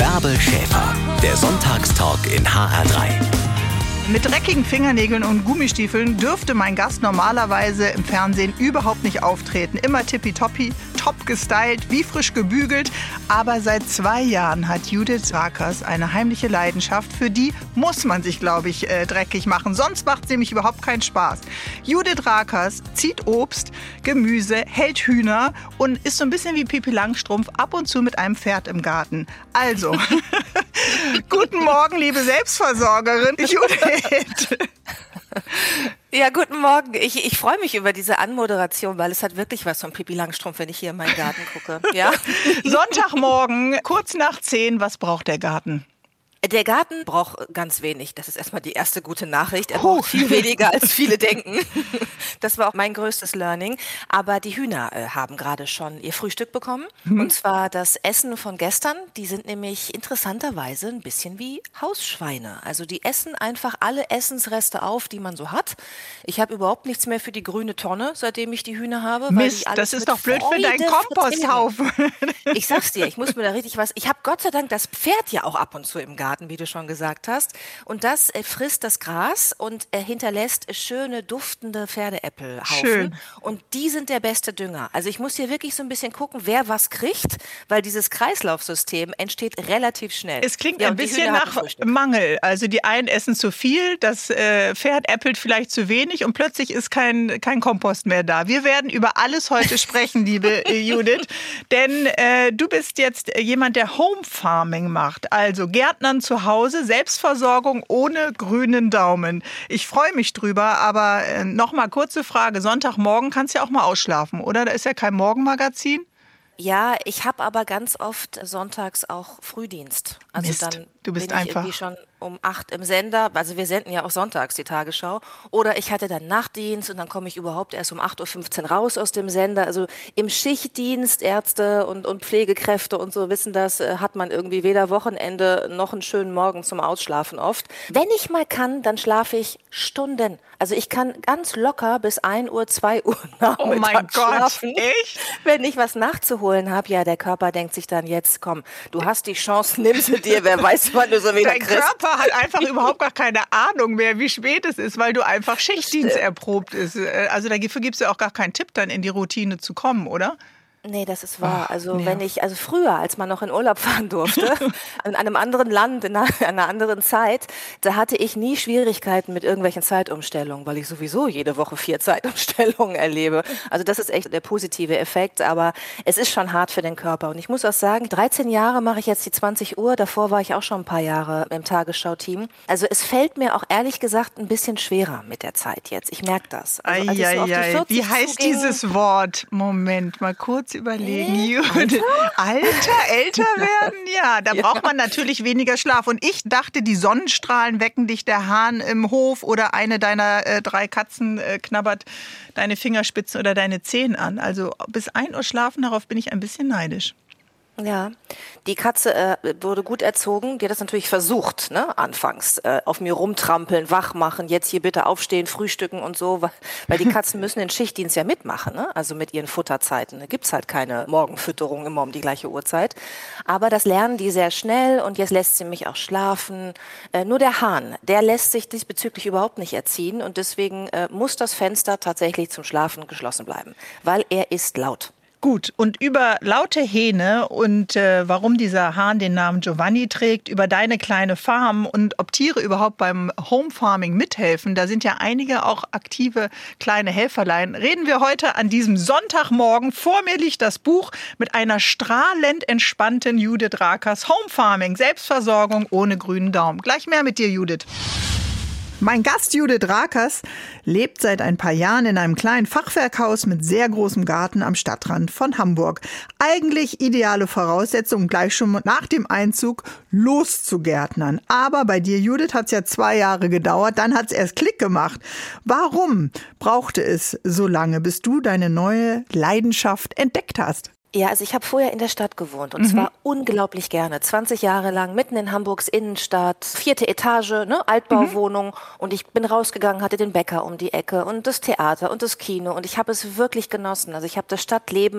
Bärbel Schäfer, der Sonntagstalk in HR3. Mit dreckigen Fingernägeln und Gummistiefeln dürfte mein Gast normalerweise im Fernsehen überhaupt nicht auftreten. Immer tippitoppi, top gestylt, wie frisch gebügelt. Aber seit 2 Jahren hat Judith Rakers eine heimliche Leidenschaft. Für die muss man sich, glaube ich, dreckig machen. Sonst macht es nämlich überhaupt keinen Spaß. Judith Rakers zieht Obst, Gemüse, hält Hühner und ist so ein bisschen wie Pippi Langstrumpf ab und zu mit einem Pferd im Garten. Also, guten Morgen, liebe Selbstversorgerin Judith. Ja, guten Morgen. Ich freue mich über diese Anmoderation, weil es hat wirklich was von Pippi Langstrumpf, wenn ich hier in meinen Garten gucke. Ja? Sonntagmorgen, kurz nach 10, was braucht der Garten? Der Garten braucht ganz wenig. Das ist erstmal die erste gute Nachricht. Er braucht viel weniger, als viele denken. Das war auch mein größtes Learning. Aber die Hühner haben gerade schon ihr Frühstück bekommen. Und zwar das Essen von gestern. Die sind nämlich interessanterweise ein bisschen wie Hausschweine. Also die essen einfach alle Essensreste auf, die man so hat. Ich habe überhaupt nichts mehr für die grüne Tonne, seitdem ich die Hühner habe. Weil Mist, die alles das ist mit doch blöd für Freude deinen Komposthaufen. Ich sag's dir, ich muss mir da richtig was... Ich habe Gott sei Dank das Pferd ja auch ab und zu im Garten, wie du schon gesagt hast. Und das frisst das Gras und hinterlässt schöne, duftende Pferdeäpfelhaufen. Schön. Und die sind der beste Dünger. Also ich muss hier wirklich so ein bisschen gucken, wer was kriegt, weil dieses Kreislaufsystem entsteht relativ schnell. Es klingt Ja, ein und die bisschen Hühner hatten nach Frühstück. Mangel. Also die einen essen zu viel, das Pferd äppelt vielleicht zu wenig und plötzlich ist kein Kompost mehr da. Wir werden über alles heute sprechen, liebe Judith, denn du bist jetzt jemand, der Home Farming macht, also Gärtnern zu Hause, Selbstversorgung ohne grünen Daumen. Ich freue mich drüber, aber noch mal kurze Frage. Sonntagmorgen kannst du ja auch mal ausschlafen, oder? Da ist ja kein Morgenmagazin. Ja, ich habe aber ganz oft sonntags auch Frühdienst. Also Mist, dann du bist bin ich einfach irgendwie schon um 8 im Sender. Also wir senden ja auch sonntags die Tagesschau. Oder ich hatte dann Nachtdienst und dann komme ich überhaupt erst um 8:15 Uhr raus aus dem Sender. Also im Schichtdienst, Ärzte und Pflegekräfte und so wissen das, hat man irgendwie weder Wochenende noch einen schönen Morgen zum Ausschlafen oft. Wenn ich mal kann, dann schlafe ich Stunden. Also ich kann ganz locker bis 1 Uhr, 2 Uhr nachmittags Oh mein Gott, schlafen. echt? Wenn ich was nachzuholen habe, ja, der Körper denkt sich dann jetzt, komm, du hast die Chance, nimm sie dir, wer weiß, wann du so wieder Dein kriegst. Körper hat einfach überhaupt gar keine Ahnung mehr, wie spät es ist, weil du einfach Schichtdienst erprobt ist. Also dafür gibt es ja auch gar keinen Tipp, dann in die Routine zu kommen, oder? Nee, das ist wahr. Also ja. wenn ich, also früher, als man noch in Urlaub fahren durfte, in einem anderen Land, in einer anderen Zeit, da hatte ich nie Schwierigkeiten mit irgendwelchen Zeitumstellungen, weil ich sowieso jede Woche 4 Zeitumstellungen erlebe. Also das ist echt der positive Effekt, aber es ist schon hart für den Körper. Und ich muss auch sagen, 13 Jahre mache ich jetzt die 20 Uhr, davor war ich auch schon ein paar Jahre im Tagesschau-Team. Also es fällt mir auch ehrlich gesagt ein bisschen schwerer mit der Zeit jetzt. Ich merke das. Also, als ich so auf die 40 Wie heißt zuging, dieses Wort? Moment, mal kurz überlegen. Judith. Älter werden? Ja, da braucht man natürlich weniger Schlaf. Und ich dachte, die Sonnenstrahlen wecken dich, der Hahn im Hof oder eine deiner 3 Katzen knabbert deine Fingerspitzen oder deine Zehen an. Also bis 1 Uhr schlafen, darauf bin ich ein bisschen neidisch. Ja, die Katze wurde gut erzogen. Die hat das natürlich versucht, ne? Anfangs auf mir rumtrampeln, wach machen, jetzt hier bitte aufstehen, frühstücken und so, weil die Katzen müssen den Schichtdienst ja mitmachen, ne? Also mit ihren Futterzeiten. Da gibt's halt keine Morgenfütterung immer um die gleiche Uhrzeit. Aber das lernen die sehr schnell und jetzt lässt sie mich auch schlafen. Nur der Hahn, der lässt sich diesbezüglich überhaupt nicht erziehen und deswegen muss das Fenster tatsächlich zum Schlafen geschlossen bleiben, weil er ist laut. Gut, und über laute Hähne und warum dieser Hahn den Namen Giovanni trägt, über deine kleine Farm und ob Tiere überhaupt beim Home Farming mithelfen, da sind ja einige auch aktive kleine Helferlein, reden wir heute an diesem Sonntagmorgen. Vor mir liegt das Buch mit einer strahlend entspannten Judith Rakers, Home Farming, Selbstversorgung ohne grünen Daumen. Gleich mehr mit dir, Judith. Mein Gast Judith Rakers lebt seit ein paar Jahren in einem kleinen Fachwerkhaus mit sehr großem Garten am Stadtrand von Hamburg. Eigentlich ideale Voraussetzungen, gleich schon nach dem Einzug loszugärtnern. Aber bei dir, Judith, hat es ja 2 Jahre gedauert, dann hat es erst Klick gemacht. Warum brauchte es so lange, bis du deine neue Leidenschaft entdeckt hast? Ja, also ich habe vorher in der Stadt gewohnt und zwar unglaublich gerne. 20 Jahre lang mitten in Hamburgs Innenstadt, 4. Etage, ne, Altbauwohnung und ich bin rausgegangen, hatte den Bäcker um die Ecke und das Theater und das Kino und ich habe es wirklich genossen. Also ich habe das Stadtleben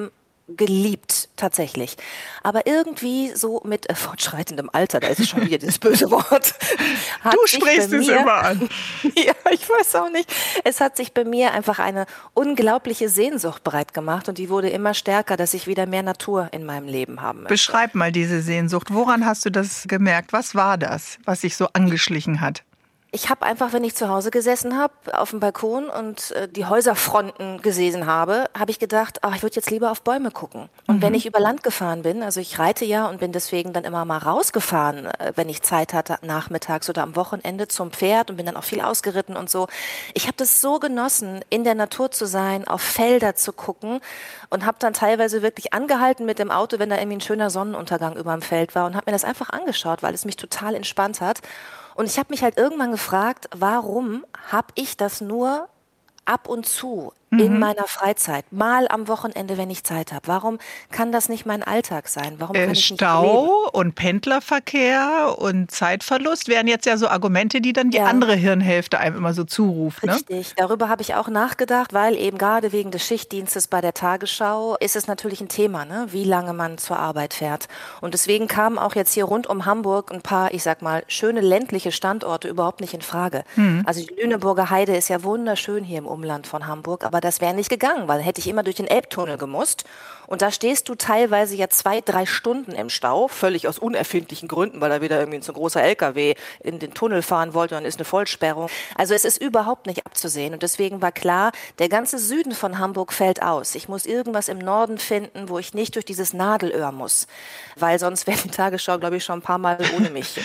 geliebt, tatsächlich. Aber irgendwie so mit fortschreitendem Alter, da ist es schon wieder das böse Wort. Du sprichst es immer an. Ja, ich weiß auch nicht. Es hat sich bei mir einfach eine unglaubliche Sehnsucht breit gemacht und die wurde immer stärker, dass ich wieder mehr Natur in meinem Leben haben möchte. Beschreib mal diese Sehnsucht. Woran hast du das gemerkt? Was war das, was sich so angeschlichen hat? Ich habe einfach, wenn ich zu Hause gesessen habe, auf dem Balkon und die Häuserfronten gesehen habe, habe ich gedacht, ich würde jetzt lieber auf Bäume gucken. Und wenn ich über Land gefahren bin, also ich reite ja und bin deswegen dann immer mal rausgefahren, wenn ich Zeit hatte, nachmittags oder am Wochenende zum Pferd und bin dann auch viel ausgeritten und so. Ich habe das so genossen, in der Natur zu sein, auf Felder zu gucken und habe dann teilweise wirklich angehalten mit dem Auto, wenn da irgendwie ein schöner Sonnenuntergang über dem Feld war und habe mir das einfach angeschaut, weil es mich total entspannt hat. Und ich habe mich halt irgendwann gefragt, warum habe ich das nur ab und zu in meiner Freizeit, mal am Wochenende, wenn ich Zeit habe? Warum kann das nicht mein Alltag sein? Warum kann ich nicht Stau und Pendlerverkehr und Zeitverlust wären jetzt ja so Argumente, die dann die andere Hirnhälfte einem immer so zuruft. Ne? Richtig, darüber habe ich auch nachgedacht, weil eben gerade wegen des Schichtdienstes bei der Tagesschau ist es natürlich ein Thema, ne? Wie lange man zur Arbeit fährt. Und deswegen kamen auch jetzt hier rund um Hamburg ein paar, ich sag mal, schöne ländliche Standorte überhaupt nicht in Frage. Also die Lüneburger Heide ist ja wunderschön hier im Umland von Hamburg, aber das wäre nicht gegangen, weil hätte ich immer durch den Elbtunnel gemusst. Und da stehst du teilweise ja 2-3 Stunden im Stau, völlig aus unerfindlichen Gründen, weil da wieder irgendwie so ein großer LKW in den Tunnel fahren wollte und dann ist eine Vollsperrung. Also es ist überhaupt nicht abzusehen. Und deswegen war klar, der ganze Süden von Hamburg fällt aus. Ich muss irgendwas im Norden finden, wo ich nicht durch dieses Nadelöhr muss. Weil sonst wäre die Tagesschau, glaube ich, schon ein paar Mal ohne mich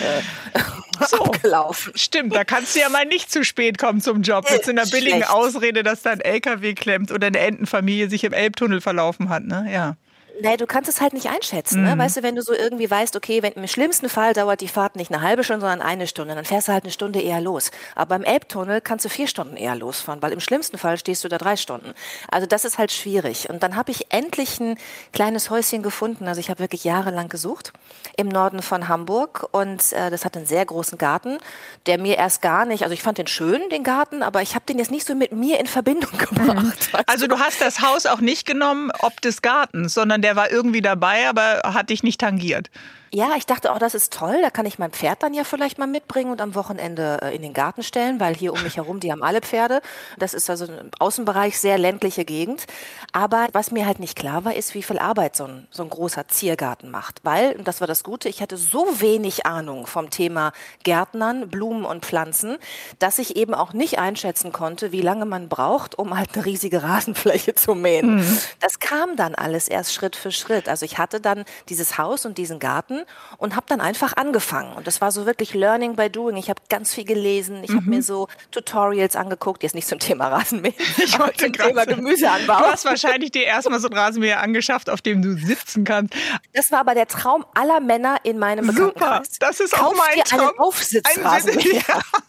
abgelaufen. Stimmt, da kannst du ja mal nicht zu spät kommen zum Job mit so einer billigen Ausrede, dass da ein LKW klemmt oder eine Entenfamilie sich im Elbtunnel verlaufen hat. Ne? Ja. Nee, du kannst es halt nicht einschätzen. Ne? Weißt du, wenn du so irgendwie weißt, okay, im schlimmsten Fall dauert die Fahrt nicht eine halbe Stunde, sondern 1 Stunde, dann fährst du halt 1 Stunde eher los. Aber im Elbtunnel kannst du 4 Stunden eher losfahren, weil im schlimmsten Fall stehst du da 3 Stunden. Also das ist halt schwierig. Und dann habe ich endlich ein kleines Häuschen gefunden. Also ich habe wirklich jahrelang gesucht im Norden von Hamburg und das hat einen sehr großen Garten, der mir erst gar nicht, also ich fand den schön, den Garten, aber ich habe den jetzt nicht so mit mir in Verbindung gebracht. Also du hast das Haus auch nicht genommen ob des Gartens, sondern der war irgendwie dabei, aber hat dich nicht tangiert. Ja, ich dachte auch, das ist toll, da kann ich mein Pferd dann ja vielleicht mal mitbringen und am Wochenende in den Garten stellen, weil hier um mich herum, die haben alle Pferde. Das ist also ein Außenbereich, sehr ländliche Gegend. Aber was mir halt nicht klar war, ist, wie viel Arbeit so ein großer Ziergarten macht. Weil, und das war das Gute, ich hatte so wenig Ahnung vom Thema Gärtnern, Blumen und Pflanzen, dass ich eben auch nicht einschätzen konnte, wie lange man braucht, um halt eine riesige Rasenfläche zu mähen. Das kam dann alles erst Schritt für Schritt. Also ich hatte dann dieses Haus und diesen Garten und habe dann einfach angefangen. Und das war so wirklich Learning by Doing. Ich habe ganz viel gelesen. Ich habe mir so Tutorials angeguckt. Jetzt nicht zum Thema Rasenmähen, aber zum Thema Gemüseanbau. Du hast wahrscheinlich dir erstmal so einen Rasenmäher angeschafft, auf dem du sitzen kannst. Das war aber der Traum aller Männer in meinem Bekanntenkreis. Super, das ist auch mein Traum. Einen Aufsitzrasenmäher.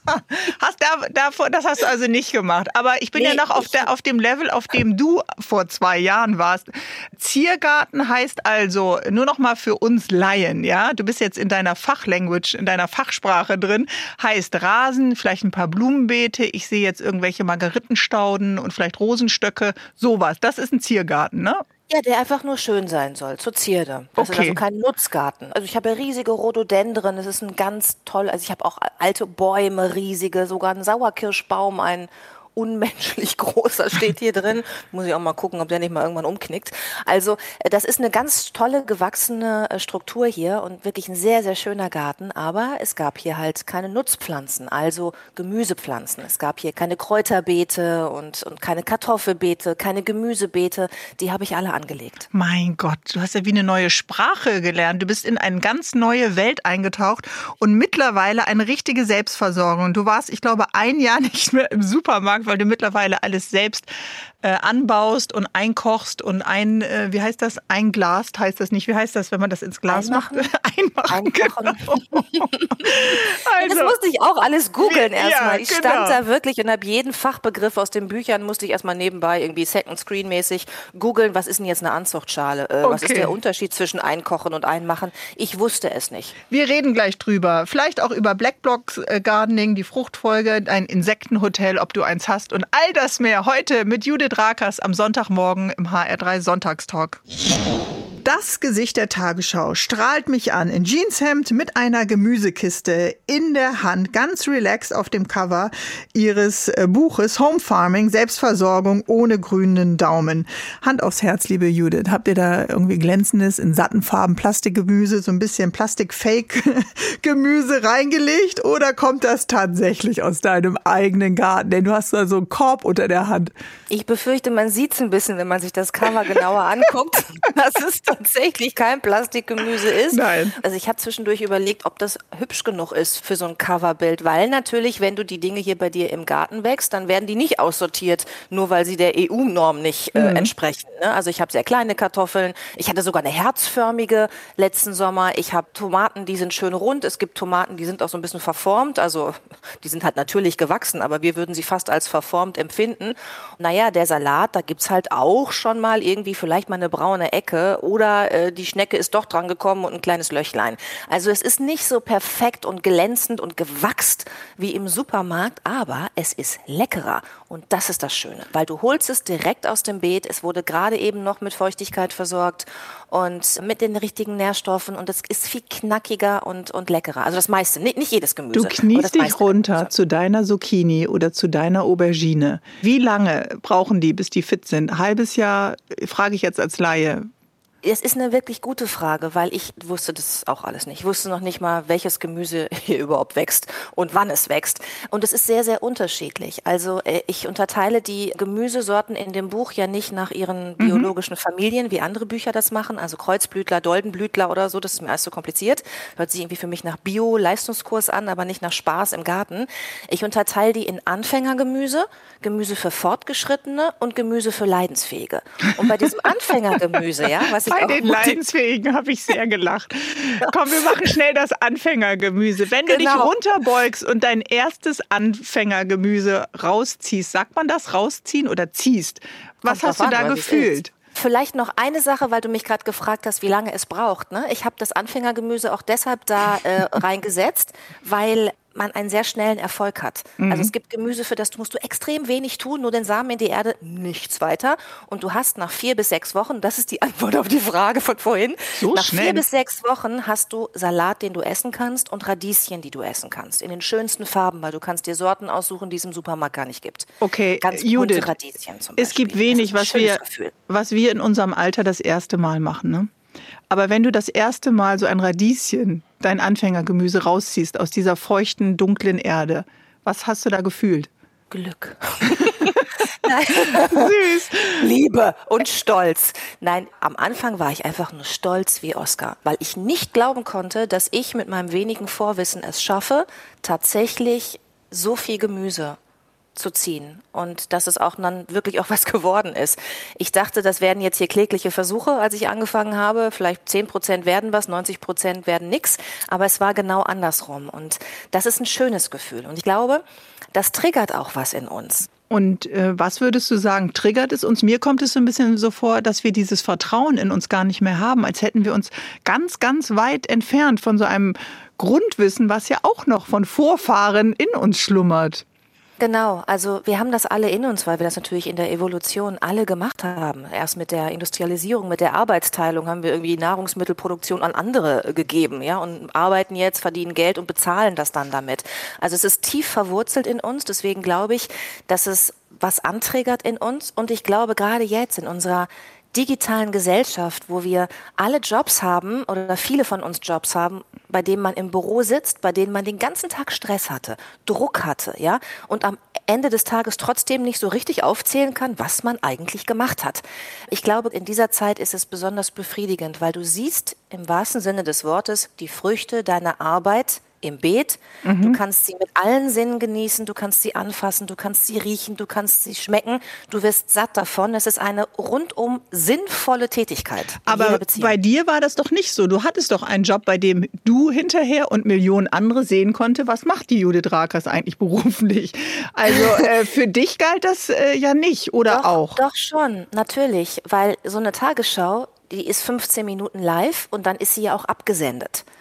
Das hast du also nicht gemacht. Aber ich bin ja noch auf dem Level, auf dem du vor 2 Jahren warst. Ziergarten heißt also, nur noch mal für uns Laien, ja, du bist jetzt in deiner Fachlanguage, in deiner Fachsprache drin, heißt Rasen, vielleicht ein paar Blumenbeete, ich sehe jetzt irgendwelche Margeritenstauden und vielleicht Rosenstöcke, sowas. Das ist ein Ziergarten, ne? Ja, der einfach nur schön sein soll, zur Zierde. Das ist also kein Nutzgarten. Also ich habe ja riesige Rhododendren, das ist ein ganz toll, also ich habe auch alte Bäume, riesige, sogar einen Sauerkirschbaum, ein unmenschlich großer steht hier drin. Muss ich auch mal gucken, ob der nicht mal irgendwann umknickt. Also das ist eine ganz tolle, gewachsene Struktur hier und wirklich ein sehr, sehr schöner Garten. Aber es gab hier halt keine Nutzpflanzen, also Gemüsepflanzen. Es gab hier keine Kräuterbeete und keine Kartoffelbeete, keine Gemüsebeete. Die habe ich alle angelegt. Mein Gott, du hast ja wie eine neue Sprache gelernt. Du bist in eine ganz neue Welt eingetaucht und mittlerweile eine richtige Selbstversorgung. Du warst, ich glaube, 1 Jahr nicht mehr im Supermarkt, weil du mittlerweile alles selbst anbaust und einkochst und einglast heißt das nicht. Wie heißt das, wenn man das ins Glas macht? Einmachen. Genau. Das musste ich auch alles googeln erstmal. Ja, ich stand da wirklich und habe jeden Fachbegriff aus den Büchern, musste ich erstmal nebenbei irgendwie Second-Screen-mäßig googeln, was ist denn jetzt eine Anzuchtschale? Was ist der Unterschied zwischen Einkochen und Einmachen? Ich wusste es nicht. Wir reden gleich drüber. Vielleicht auch über Blackbox Gardening, die Fruchtfolge, ein Insektenhotel, ob du eins hast und all das mehr heute mit Judith Rakers am Sonntagmorgen im HR3 Sonntagstalk. Das Gesicht der Tagesschau strahlt mich an in Jeanshemd mit einer Gemüsekiste in der Hand, ganz relaxed auf dem Cover ihres Buches Home Farming, Selbstversorgung ohne grünen Daumen. Hand aufs Herz, liebe Judith. Habt ihr da irgendwie glänzendes, in satten Farben Plastikgemüse, so ein bisschen Plastik-Fake-Gemüse reingelegt oder kommt das tatsächlich aus deinem eigenen Garten? Denn du hast da so einen Korb unter der Hand. Ich befürchte, man sieht es ein bisschen, wenn man sich das Cover genauer anguckt. Das ist tatsächlich kein Plastikgemüse ist. Nein. Also ich habe zwischendurch überlegt, ob das hübsch genug ist für so ein Coverbild, weil natürlich, wenn du die Dinge hier bei dir im Garten wächst, dann werden die nicht aussortiert, nur weil sie der EU-Norm nicht entsprechen. Ne? Also ich habe sehr kleine Kartoffeln, ich hatte sogar eine herzförmige letzten Sommer, ich habe Tomaten, die sind schön rund, es gibt Tomaten, die sind auch so ein bisschen verformt, also die sind halt natürlich gewachsen, aber wir würden sie fast als verformt empfinden. Naja, der Salat, da gibt's halt auch schon mal irgendwie vielleicht mal eine braune Ecke oder die Schnecke ist doch dran gekommen und ein kleines Löchlein. Also es ist nicht so perfekt und glänzend und gewachst wie im Supermarkt, aber es ist leckerer und das ist das Schöne, weil du holst es direkt aus dem Beet, es wurde gerade eben noch mit Feuchtigkeit versorgt und mit den richtigen Nährstoffen und es ist viel knackiger und leckerer. Also das meiste, nicht jedes Gemüse. Du kniest dich runter zu deiner Zucchini oder zu deiner Aubergine. Wie lange brauchen die, bis die fit sind? Ein halbes Jahr, frage ich jetzt als Laie. Es ist eine wirklich gute Frage, weil ich wusste das auch alles nicht. Ich wusste noch nicht mal, welches Gemüse hier überhaupt wächst und wann es wächst. Und es ist sehr, sehr unterschiedlich. Also ich unterteile die Gemüsesorten in dem Buch ja nicht nach ihren biologischen Familien, wie andere Bücher das machen. Also Kreuzblütler, Doldenblütler oder so, das ist mir alles so kompliziert. Hört sich irgendwie für mich nach Bio-Leistungskurs an, aber nicht nach Spaß im Garten. Ich unterteile die in Anfängergemüse, Gemüse für Fortgeschrittene und Gemüse für Leidensfähige. Und bei diesem Anfängergemüse, ja, was bei den Leidensfähigen habe ich sehr gelacht. Komm, wir machen schnell das Anfängergemüse. Wenn du dich runterbeugst und dein erstes Anfängergemüse rausziehst, sagt man das, rausziehen oder ziehst? Was hast du da gefühlt? Vielleicht noch eine Sache, weil du mich gerade gefragt hast, wie lange es braucht. Ne? Ich habe das Anfängergemüse auch deshalb da reingesetzt, weil man einen sehr schnellen Erfolg hat. Also es gibt Gemüse, für das musst du extrem wenig tun, nur den Samen in die Erde, nichts weiter. Und du hast nach 4 bis 6 Wochen, das ist die Antwort auf die Frage von vorhin, so nach schnell. 4 bis 6 Wochen hast du Salat, den du essen kannst und Radieschen, die du essen kannst. In den schönsten Farben, weil du kannst dir Sorten aussuchen, die es im Supermarkt gar nicht gibt. Okay, ganz Judith, bunte Radieschen zum Beispiel. Es gibt wenig, was wir in unserem Alter das erste Mal machen, ne? Aber wenn du das erste Mal so ein Radieschen, dein Anfängergemüse rausziehst aus dieser feuchten, dunklen Erde, was hast du da gefühlt? Glück. Süß. Liebe und Stolz. Nein, am Anfang war ich einfach nur stolz wie Oscar, weil ich nicht glauben konnte, dass ich mit meinem wenigen Vorwissen es schaffe, tatsächlich so viel Gemüse zu ziehen und dass es auch dann wirklich auch was geworden ist. Ich dachte, das werden jetzt hier klägliche Versuche, als ich angefangen habe. Vielleicht 10% werden was, 90% werden nix. Aber es war genau andersrum. Und das ist ein schönes Gefühl. Und ich glaube, das triggert auch was in uns. Und was würdest du sagen, triggert es uns? Mir kommt es so ein bisschen so vor, dass wir dieses Vertrauen in uns gar nicht mehr haben, als hätten wir uns ganz, ganz weit entfernt von so einem Grundwissen, was ja auch noch von Vorfahren in uns schlummert. Genau, also wir haben das alle in uns, weil wir das natürlich in der Evolution alle gemacht haben. Erst mit der Industrialisierung, mit der Arbeitsteilung haben wir irgendwie Nahrungsmittelproduktion an andere gegeben, ja, und arbeiten jetzt, verdienen Geld und bezahlen das dann damit. Also es ist tief verwurzelt in uns, deswegen glaube ich, dass es was antriggert in uns und ich glaube gerade jetzt in unserer digitalen Gesellschaft, wo wir alle Jobs haben oder viele von uns Jobs haben, bei denen man im Büro sitzt, bei denen man den ganzen Tag Stress hatte, Druck hatte, ja, und am Ende des Tages trotzdem nicht so richtig aufzählen kann, was man eigentlich gemacht hat. Ich glaube, in dieser Zeit ist es besonders befriedigend, weil du siehst im wahrsten Sinne des Wortes die Früchte deiner Arbeit im Beet. Du kannst sie mit allen Sinnen genießen, du kannst sie anfassen, du kannst sie riechen, du kannst sie schmecken. Du wirst satt davon. Es ist eine rundum sinnvolle Tätigkeit. Aber bei dir war das doch nicht so. Du hattest doch einen Job, bei dem du hinterher und Millionen andere sehen konnte, was macht die Judith Rakers eigentlich beruflich? Also für dich galt das ja nicht, oder doch, auch? Doch schon, natürlich, weil so eine Tagesschau, die ist 15 Minuten live und dann ist sie ja auch abgesendet.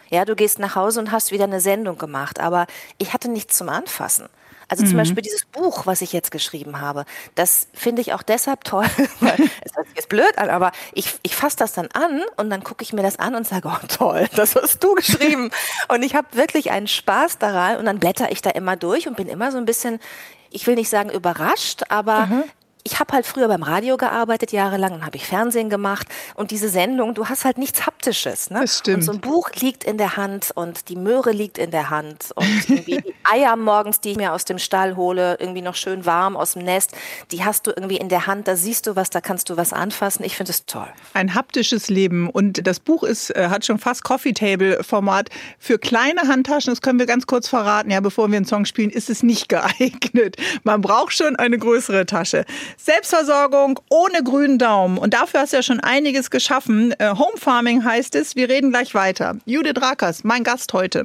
Ja, du gehst nach Hause und hast wieder eine Sendung gemacht, aber ich hatte nichts zum Anfassen. Also zum Beispiel dieses Buch, was ich jetzt geschrieben habe, das finde ich auch deshalb toll, weil es hört sich jetzt blöd an, aber ich fasse das dann an und dann gucke ich mir das an und sage, oh toll, das hast du geschrieben. Und ich habe wirklich einen Spaß daran und dann blätter ich da immer durch und bin immer so ein bisschen, ich will nicht sagen überrascht, aber ich habe halt früher beim Radio gearbeitet, jahrelang, und habe ich Fernsehen gemacht. Und diese Sendung, du hast halt nichts Haptisches. Ne? Das stimmt. Und so ein Buch liegt in der Hand und die Möhre liegt in der Hand. Und irgendwie die Eier morgens, die ich mir aus dem Stall hole, irgendwie noch schön warm aus dem Nest, die hast du irgendwie in der Hand. Da siehst du was, da kannst du was anfassen. Ich finde es toll. Ein haptisches Leben. Und das Buch hat schon fast Coffee-Table-Format. Für kleine Handtaschen, das können wir ganz kurz verraten, ja, bevor wir einen Song spielen, ist es nicht geeignet. Man braucht schon eine größere Tasche. Selbstversorgung ohne grünen Daumen. Und dafür hast du ja schon einiges geschaffen. Home Farming heißt es. Wir reden gleich weiter. Judith Rakers, mein Gast heute.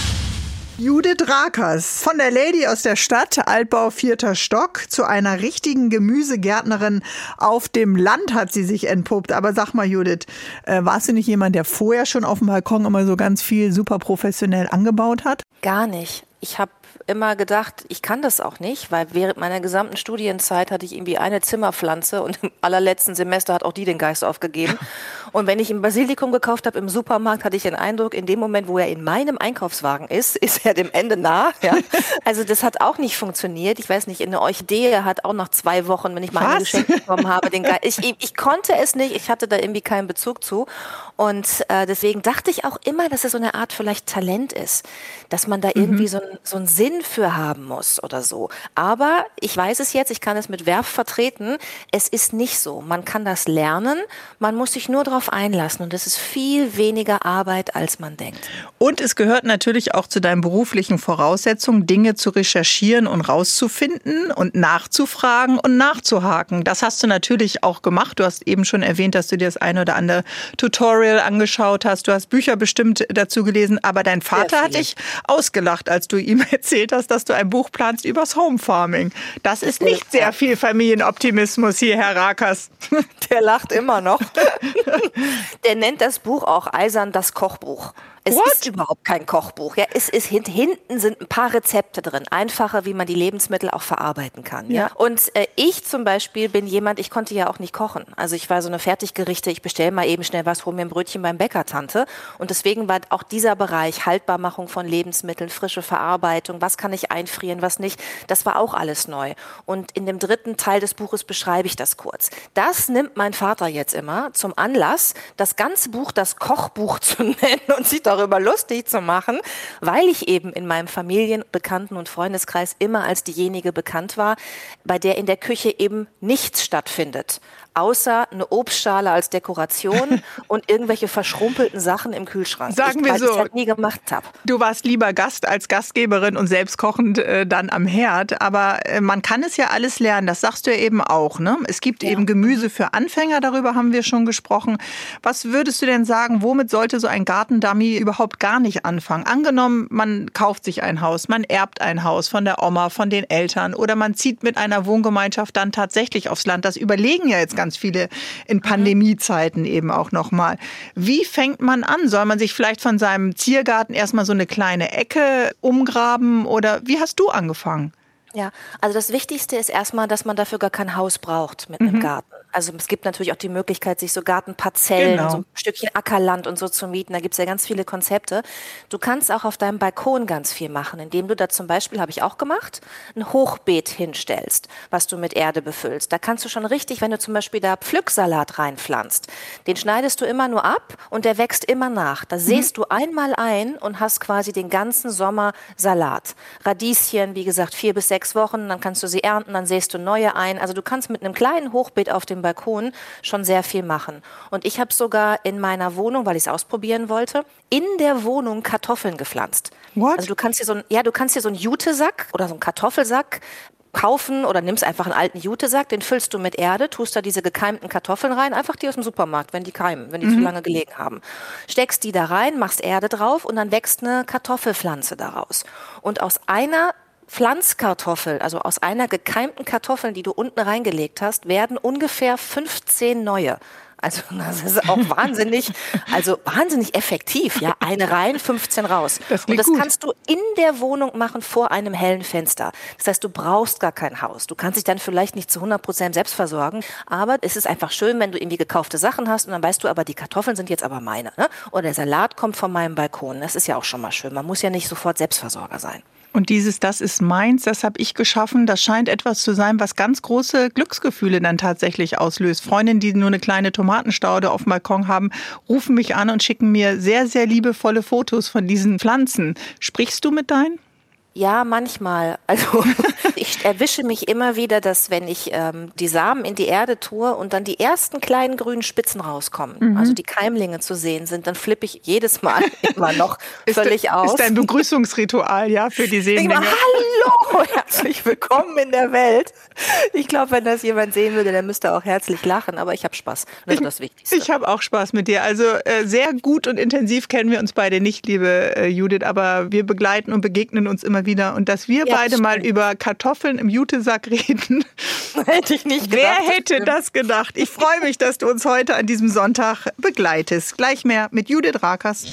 Judith Rakers, von der Lady aus der Stadt, Altbau 4. Stock, zu einer richtigen Gemüsegärtnerin auf dem Land hat sie sich entpuppt. Aber sag mal, Judith, warst du nicht jemand, der vorher schon auf dem Balkon immer so ganz viel super professionell angebaut hat? Gar nicht. Ich habe immer gedacht, ich kann das auch nicht, weil während meiner gesamten Studienzeit hatte ich irgendwie eine Zimmerpflanze und im allerletzten Semester hat auch die den Geist aufgegeben. Und wenn ich ein Basilikum gekauft habe im Supermarkt, hatte ich den Eindruck, in dem Moment, wo er in meinem Einkaufswagen ist er dem Ende nah. Ja? Also das hat auch nicht funktioniert. Ich weiß nicht, eine Orchidee hat auch nach 2 Wochen, wenn ich mal eine geschenkt bekommen habe, den Geist. Ich konnte es nicht, ich hatte da irgendwie keinen Bezug zu. Und deswegen dachte ich auch immer, dass es so eine Art vielleicht Talent ist, dass man da irgendwie so einen Sinn für haben muss oder so. Aber ich weiß es jetzt, ich kann es mit Verve vertreten, es ist nicht so. Man kann das lernen, man muss sich nur darauf einlassen und es ist viel weniger Arbeit, als man denkt. Und es gehört natürlich auch zu deinen beruflichen Voraussetzungen, Dinge zu recherchieren und rauszufinden und nachzufragen und nachzuhaken. Das hast du natürlich auch gemacht. Du hast eben schon erwähnt, dass du dir das eine oder andere Tutorial angeschaut hast. Du hast Bücher bestimmt dazu gelesen, aber dein Vater hat dich ausgelacht, als du ihm erzählt hast, dass du ein Buch planst übers Home Farming. Das ist nicht sehr viel Familienoptimismus hier, Herr Rakers. Der lacht immer noch. Der nennt das Buch auch eisern das Kochbuch. Es ist überhaupt kein Kochbuch. Ja, hinten sind ein paar Rezepte drin, einfache, wie man die Lebensmittel auch verarbeiten kann. Ja. Und ich zum Beispiel bin jemand, ich konnte ja auch nicht kochen. Also ich war so eine Fertiggerichte, ich bestelle mal eben schnell was, hol mir ein Brötchen beim Bäckertante. Und deswegen war auch dieser Bereich Haltbarmachung von Lebensmitteln, frische Verarbeitung, was kann ich einfrieren, was nicht, das war auch alles neu. Und in dem 3. Teil des Buches beschreibe ich das kurz. Das nimmt mein Vater jetzt immer zum Anlass, das ganze Buch das Kochbuch zu nennen und sich darüber lustig zu machen, weil ich eben in meinem Familien-, Bekannten- und Freundeskreis immer als diejenige bekannt war, bei der in der Küche eben nichts stattfindet. Außer eine Obstschale als Dekoration und irgendwelche verschrumpelten Sachen im Kühlschrank. Sagen wir so, weil ich das nie gemacht habe. Du warst lieber Gast als Gastgeberin und selbst kochend dann am Herd. Aber man kann es ja alles lernen, das sagst du ja eben auch. Ne? Es gibt eben Gemüse für Anfänger, darüber haben wir schon gesprochen. Was würdest du denn sagen, womit sollte so ein Gartendummy überhaupt gar nicht anfangen? Angenommen, man kauft sich ein Haus, man erbt ein Haus von der Oma, von den Eltern oder man zieht mit einer Wohngemeinschaft dann tatsächlich aufs Land. Das überlegen ja jetzt ganz viele in Pandemiezeiten eben auch nochmal. Wie fängt man an? Soll man sich vielleicht von seinem Ziergarten erstmal so eine kleine Ecke umgraben oder wie hast du angefangen? Ja, also das Wichtigste ist erstmal, dass man dafür gar kein Haus braucht mit einem Garten. Also es gibt natürlich auch die Möglichkeit, sich so Gartenparzellen, so ein Stückchen Ackerland und so zu mieten. Da gibt's ja ganz viele Konzepte. Du kannst auch auf deinem Balkon ganz viel machen, indem du da zum Beispiel, habe ich auch gemacht, ein Hochbeet hinstellst, was du mit Erde befüllst. Da kannst du schon richtig, wenn du zum Beispiel da Pflücksalat reinpflanzt, den schneidest du immer nur ab und der wächst immer nach. Da säst du einmal ein und hast quasi den ganzen Sommer Salat. Radieschen, wie gesagt, 4 bis 6 Wochen, dann kannst du sie ernten, dann säst du neue ein. Also du kannst mit einem kleinen Hochbeet auf dem Balkon schon sehr viel machen. Und ich habe sogar in meiner Wohnung, weil ich es ausprobieren wollte, in der Wohnung Kartoffeln gepflanzt. What? Also du kannst dir so einen Jutesack oder so einen Kartoffelsack kaufen oder nimmst einfach einen alten Jutesack, den füllst du mit Erde, tust da diese gekeimten Kartoffeln rein, einfach die aus dem Supermarkt, wenn die keimen, wenn die zu lange gelegen haben. Steckst die da rein, machst Erde drauf und dann wächst eine Kartoffelpflanze daraus. Und aus einer Pflanzkartoffel, also aus einer gekeimten Kartoffel, die du unten reingelegt hast, werden ungefähr 15 neue. Also das ist auch wahnsinnig effektiv. Ja, eine rein, 15 raus. Und das kannst du in der Wohnung machen vor einem hellen Fenster. Das heißt, du brauchst gar kein Haus. Du kannst dich dann vielleicht nicht zu 100% selbst versorgen, aber es ist einfach schön, wenn du irgendwie gekaufte Sachen hast und dann weißt du, aber die Kartoffeln sind jetzt aber meine. Ne? Oder der Salat kommt von meinem Balkon. Das ist ja auch schon mal schön. Man muss ja nicht sofort Selbstversorger sein. Und das ist meins, das habe ich geschaffen, das scheint etwas zu sein, was ganz große Glücksgefühle dann tatsächlich auslöst. Freundinnen, die nur eine kleine Tomatenstaude auf dem Balkon haben, rufen mich an und schicken mir sehr, sehr liebevolle Fotos von diesen Pflanzen. Sprichst du mit deinen? Ja, manchmal. Also ich erwische mich immer wieder, dass wenn ich die Samen in die Erde tue und dann die ersten kleinen grünen Spitzen rauskommen, also die Keimlinge zu sehen sind, dann flippe ich jedes Mal immer noch völlig aus. Ist dein Begrüßungsritual, ja, für die Seemlinge? Hallo, herzlich willkommen in der Welt. Ich glaube, wenn das jemand sehen würde, der müsste auch herzlich lachen, aber ich habe Spaß. Das ist das Wichtigste. Ich habe auch Spaß mit dir. Also sehr gut und intensiv kennen wir uns beide nicht, liebe Judith, aber wir begleiten und begegnen uns immer wieder. Und dass wir beide mal über Kartoffeln im Jutesack reden, hätte ich nicht gedacht. Wer hätte das gedacht? Ich freue mich, dass du uns heute an diesem Sonntag begleitest. Gleich mehr mit Judith Rakers.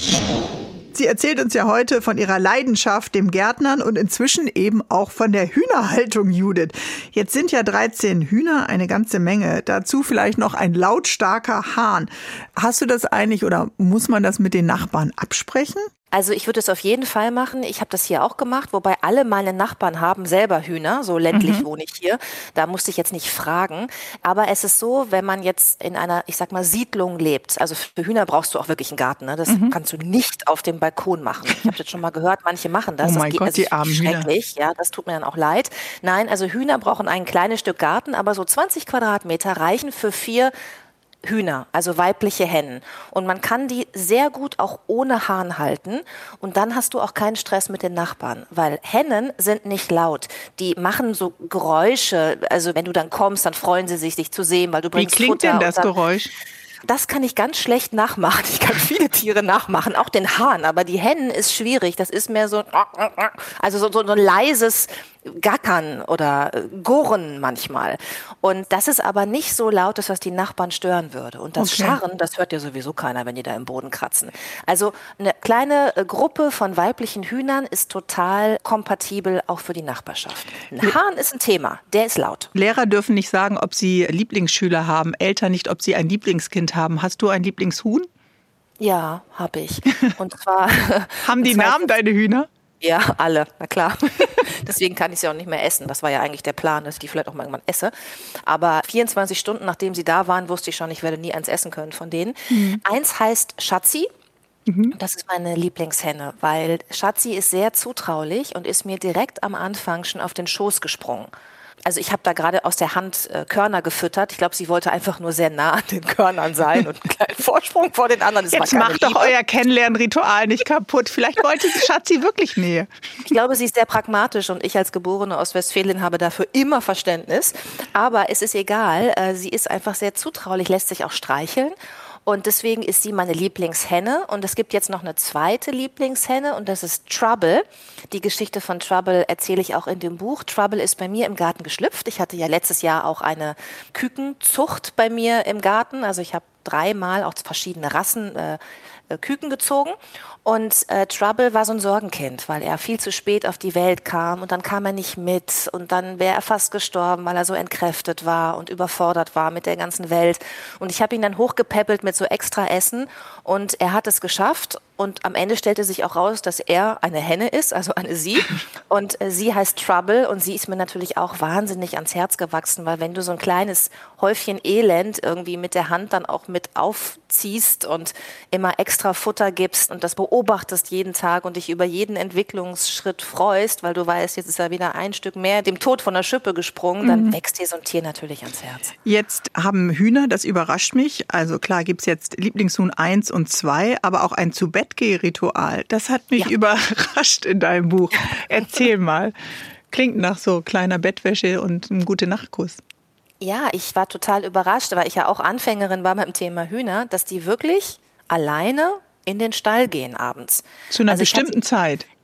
Sie erzählt uns ja heute von ihrer Leidenschaft, dem Gärtnern und inzwischen eben auch von der Hühnerhaltung, Judith. Jetzt sind ja 13 Hühner eine ganze Menge. Dazu vielleicht noch ein lautstarker Hahn. Hast du das eigentlich oder muss man das mit den Nachbarn absprechen? Also ich würde es auf jeden Fall machen. Ich habe das hier auch gemacht, wobei alle meine Nachbarn haben selber Hühner. So ländlich wohne ich hier. Da musste ich jetzt nicht fragen. Aber es ist so, wenn man jetzt in einer, ich sag mal, Siedlung lebt. Also für Hühner brauchst du auch wirklich einen Garten. Ne? Das kannst du nicht auf dem Balkon machen. Ich habe jetzt schon mal gehört, manche machen das. Oh mein Gott, die armen Hühner. Schrecklich. Ja, das tut mir dann auch leid. Nein, also Hühner brauchen ein kleines Stück Garten, aber so 20 Quadratmeter reichen für 4 Hühner, also weibliche Hennen. Und man kann die sehr gut auch ohne Hahn halten. Und dann hast du auch keinen Stress mit den Nachbarn. Weil Hennen sind nicht laut. Die machen so Geräusche. Also wenn du dann kommst, dann freuen sie sich, dich zu sehen, weil du bringst Futter. Wie klingt denn das Geräusch? Das kann ich ganz schlecht nachmachen. Ich kann viele Tiere nachmachen, auch den Hahn. Aber die Hennen ist schwierig. Das ist mehr so, also so ein leises Gackern oder Gurren manchmal. Und das ist aber nicht so laut, dass das die Nachbarn stören würde. Und das Scharren, das hört ja sowieso keiner, wenn die da im Boden kratzen. Also eine kleine Gruppe von weiblichen Hühnern ist total kompatibel auch für die Nachbarschaft. Ein Hahn ist ein Thema, der ist laut. Lehrer dürfen nicht sagen, ob sie Lieblingsschüler haben, Eltern nicht, ob sie ein Lieblingskind haben. Hast du ein Lieblingshuhn? Ja, habe ich. Und zwar haben die Namen, deine Hühner? Ja, alle, na klar. Deswegen kann ich sie auch nicht mehr essen. Das war ja eigentlich der Plan, dass ich die vielleicht auch mal irgendwann esse. Aber 24 Stunden, nachdem sie da waren, wusste ich schon, ich werde nie eins essen können von denen. Eins heißt Schatzi. Das ist meine Lieblingshenne, weil Schatzi ist sehr zutraulich und ist mir direkt am Anfang schon auf den Schoß gesprungen. Also ich habe da gerade aus der Hand Körner gefüttert. Ich glaube, sie wollte einfach nur sehr nah an den Körnern sein und einen kleinen Vorsprung vor den anderen. Das jetzt macht doch euer Kennenlernritual nicht kaputt. Vielleicht wollte Schatzi wirklich Nähe. Ich glaube, sie ist sehr pragmatisch und ich als Geborene aus Westfalen habe dafür immer Verständnis. Aber es ist egal. Sie ist einfach sehr zutraulich, lässt sich auch streicheln. Und deswegen ist sie meine Lieblingshenne. Und es gibt jetzt noch eine zweite Lieblingshenne und das ist Trouble. Die Geschichte von Trouble erzähle ich auch in dem Buch. Trouble ist bei mir im Garten geschlüpft. Ich hatte ja letztes Jahr auch eine Kükenzucht bei mir im Garten. Also ich habe 3-mal auch verschiedene Rassen Küken gezogen. Und Trouble war so ein Sorgenkind, weil er viel zu spät auf die Welt kam und dann kam er nicht mit und dann wäre er fast gestorben, weil er so entkräftet war und überfordert war mit der ganzen Welt. Und ich habe ihn dann hochgepäppelt mit so extra Essen und er hat es geschafft. Und am Ende stellte sich auch raus, dass er eine Henne ist, also eine Sie. Und sie heißt Trouble und sie ist mir natürlich auch wahnsinnig ans Herz gewachsen, weil wenn du so ein kleines Häufchen Elend irgendwie mit der Hand dann auch mit aufziehst und immer extra Futter gibst und das beobachtest jeden Tag und dich über jeden Entwicklungsschritt freust, weil du weißt, jetzt ist er wieder ein Stück mehr dem Tod von der Schippe gesprungen, dann wächst dir so ein Tier natürlich ans Herz. Jetzt haben Hühner, das überrascht mich, also klar gibt's jetzt Lieblingshuhn 1 und 2, aber auch ein Zu-Bett-Geh-Ritual. Das hat mich überrascht in deinem Buch. Erzähl mal. Klingt nach so kleiner Bettwäsche und einem Gute-Nacht-Kuss. Ja, ich war total überrascht, weil ich ja auch Anfängerin war beim Thema Hühner, dass die wirklich alleine in den Stall gehen abends. Zu einer bestimmten Zeit?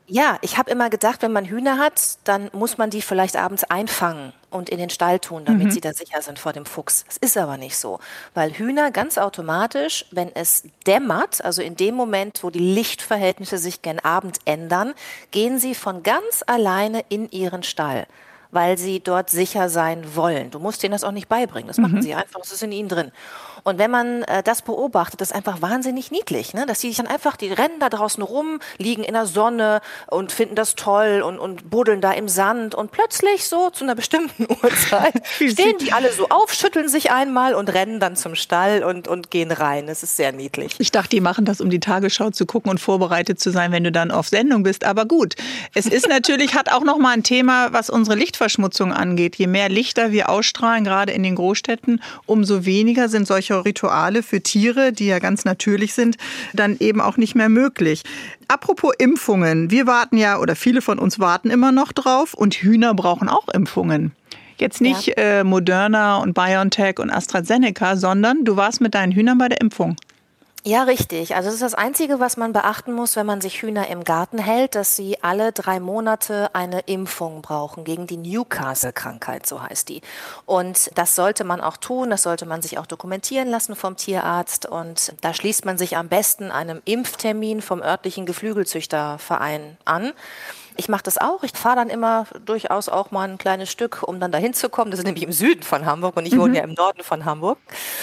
Ja, ich habe immer gedacht, wenn man Hühner hat, dann muss man die vielleicht abends einfangen und in den Stall tun, damit sie da sicher sind vor dem Fuchs. Das ist aber nicht so, weil Hühner ganz automatisch, wenn es dämmert, also in dem Moment, wo die Lichtverhältnisse sich gen Abend ändern, gehen sie von ganz alleine in ihren Stall, weil sie dort sicher sein wollen. Du musst denen das auch nicht beibringen, das machen sie einfach, das ist in ihnen drin. Und wenn man das beobachtet, das ist einfach wahnsinnig niedlich, ne? Dass die sich dann einfach, die rennen da draußen rum, liegen in der Sonne und finden das toll und buddeln da im Sand und plötzlich so zu einer bestimmten Uhrzeit stehen die alle so auf, schütteln sich einmal und rennen dann zum Stall und gehen rein. Das ist sehr niedlich. Ich dachte, die machen das, um die Tagesschau zu gucken und vorbereitet zu sein, wenn du dann auf Sendung bist. Aber gut, es ist natürlich, hat auch noch mal ein Thema, was unsere Lichtverschmutzung angeht. Je mehr Lichter wir ausstrahlen, gerade in den Großstädten, umso weniger sind solche Rituale für Tiere, die ja ganz natürlich sind, dann eben auch nicht mehr möglich. Apropos Impfungen. Wir warten ja, oder viele von uns warten immer noch drauf und Hühner brauchen auch Impfungen. Jetzt nicht Moderna und BioNTech und AstraZeneca, sondern du warst mit deinen Hühnern bei der Impfung. Ja, richtig. Also das ist das Einzige, was man beachten muss, wenn man sich Hühner im Garten hält, dass sie alle 3 Monate eine Impfung brauchen gegen die Newcastle-Krankheit, so heißt die. Und das sollte man auch tun, das sollte man sich auch dokumentieren lassen vom Tierarzt. Und da schließt man sich am besten einem Impftermin vom örtlichen Geflügelzüchterverein an. Ich mache das auch. Ich fahre dann immer durchaus auch mal ein kleines Stück, um dann dahin zu kommen. Das ist nämlich im Süden von Hamburg und ich wohne ja im Norden von Hamburg.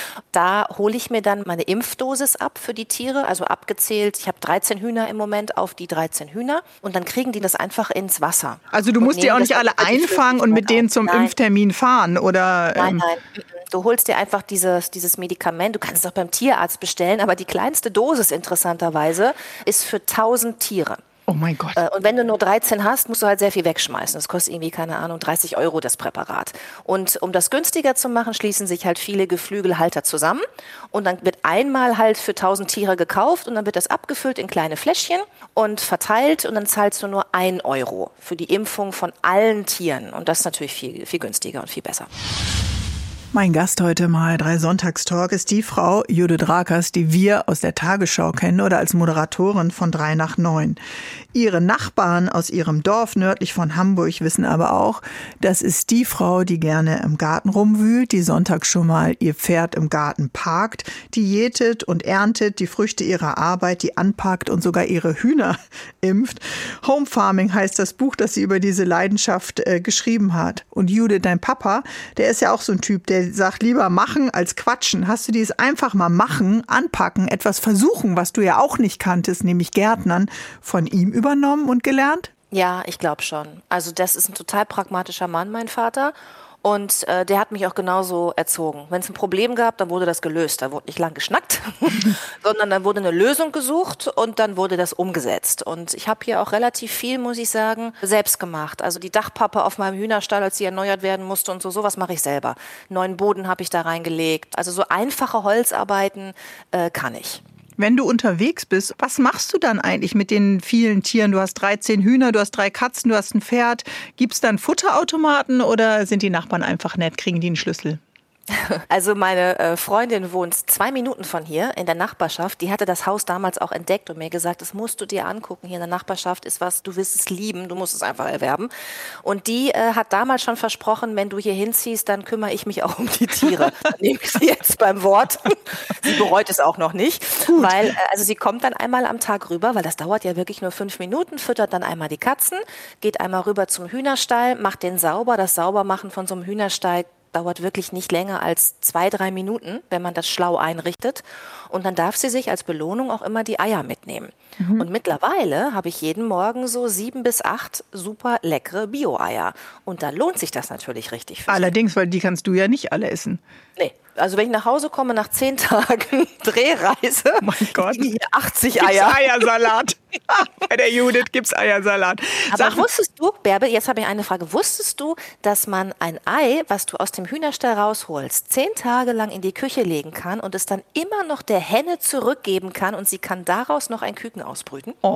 Da hole ich mir dann meine Impfdosis ab für die Tiere, also abgezählt. Ich habe 13 Hühner im Moment auf die 13 Hühner und dann kriegen die das einfach ins Wasser. Also du musst die auch nicht alle einfangen und mit denen zum Impftermin fahren, oder? Nein. Du holst dir einfach dieses Medikament. Du kannst es auch beim Tierarzt bestellen, aber die kleinste Dosis interessanterweise ist für 1000 Tiere. Oh mein Gott. Und wenn du nur 13 hast, musst du halt sehr viel wegschmeißen. Das kostet irgendwie, keine Ahnung, 30 € das Präparat. Und um das günstiger zu machen, schließen sich halt viele Geflügelhalter zusammen. Und dann wird einmal halt für 1000 Tiere gekauft und dann wird das abgefüllt in kleine Fläschchen und verteilt. Und dann zahlst du nur 1 € für die Impfung von allen Tieren. Und das ist natürlich viel, viel günstiger und viel besser. Mein Gast heute mal 3 Sonntagstalk ist die Frau Judith Rakers, die wir aus der Tagesschau kennen oder als Moderatorin von 3 nach 9. Ihre Nachbarn aus ihrem Dorf nördlich von Hamburg wissen aber auch, das ist die Frau, die gerne im Garten rumwühlt, die sonntags schon mal ihr Pferd im Garten parkt, die jätet und erntet, die Früchte ihrer Arbeit, die anpackt und sogar ihre Hühner impft. Home Farming heißt das Buch, das sie über diese Leidenschaft geschrieben hat. Und Judith, dein Papa, der ist ja auch so ein Typ, der sagt, lieber machen als quatschen. Hast du dieses einfach mal machen, anpacken, etwas versuchen, was du ja auch nicht kanntest, nämlich Gärtnern, von ihm übernommen und gelernt? Ja, ich glaube schon. Also das ist ein total pragmatischer Mann, mein Vater. Und der hat mich auch genauso erzogen. Wenn es ein Problem gab, dann wurde das gelöst. Da wurde nicht lang geschnackt, sondern dann wurde eine Lösung gesucht und dann wurde das umgesetzt. Und ich habe hier auch relativ viel, muss ich sagen, selbst gemacht. Also die Dachpappe auf meinem Hühnerstall, als die erneuert werden musste und so, sowas mache ich selber. Neuen Boden habe ich da reingelegt. Also so einfache Holzarbeiten kann ich. Wenn du unterwegs bist, was machst du dann eigentlich mit den vielen Tieren? Du hast 13 Hühner, du hast 3 Katzen, du hast ein Pferd. Gibt es dann Futterautomaten oder sind die Nachbarn einfach nett, kriegen die einen Schlüssel? Also meine Freundin wohnt 2 Minuten von hier in der Nachbarschaft. Die hatte das Haus damals auch entdeckt und mir gesagt, das musst du dir angucken. Hier in der Nachbarschaft ist was, du wirst es lieben, du musst es einfach erwerben. Und die hat damals schon versprochen, wenn du hier hinziehst, dann kümmere ich mich auch um die Tiere. Dann nehme ich sie jetzt beim Wort. Sie bereut es auch noch nicht, weil also sie kommt dann einmal am Tag rüber, weil das dauert ja wirklich nur 5 Minuten, füttert dann einmal die Katzen, geht einmal rüber zum Hühnerstall, macht den sauber. Das Saubermachen von so einem Hühnerstall dauert wirklich nicht länger als 2-3 Minuten, wenn man das schlau einrichtet. Und dann darf sie sich als Belohnung auch immer die Eier mitnehmen. Und mittlerweile habe ich jeden Morgen so 7 bis 8 super leckere Bio-Eier. Und da lohnt sich das natürlich richtig für sie. Allerdings, weil die kannst du ja nicht alle essen. Nee. Also wenn ich nach Hause komme nach 10 Tagen Drehreise, oh mein Gott, hier 80 gibt's Eier. Eiersalat. Bei der Judith gibt's Eiersalat. Aber wusstest du, Bärbel, jetzt habe ich eine Frage. Wusstest du, dass man ein Ei, was du aus dem Hühnerstall rausholst, 10 Tage lang in die Küche legen kann und es dann immer noch der Henne zurückgeben kann und sie kann daraus noch ein Küken ausbrüten? Oh.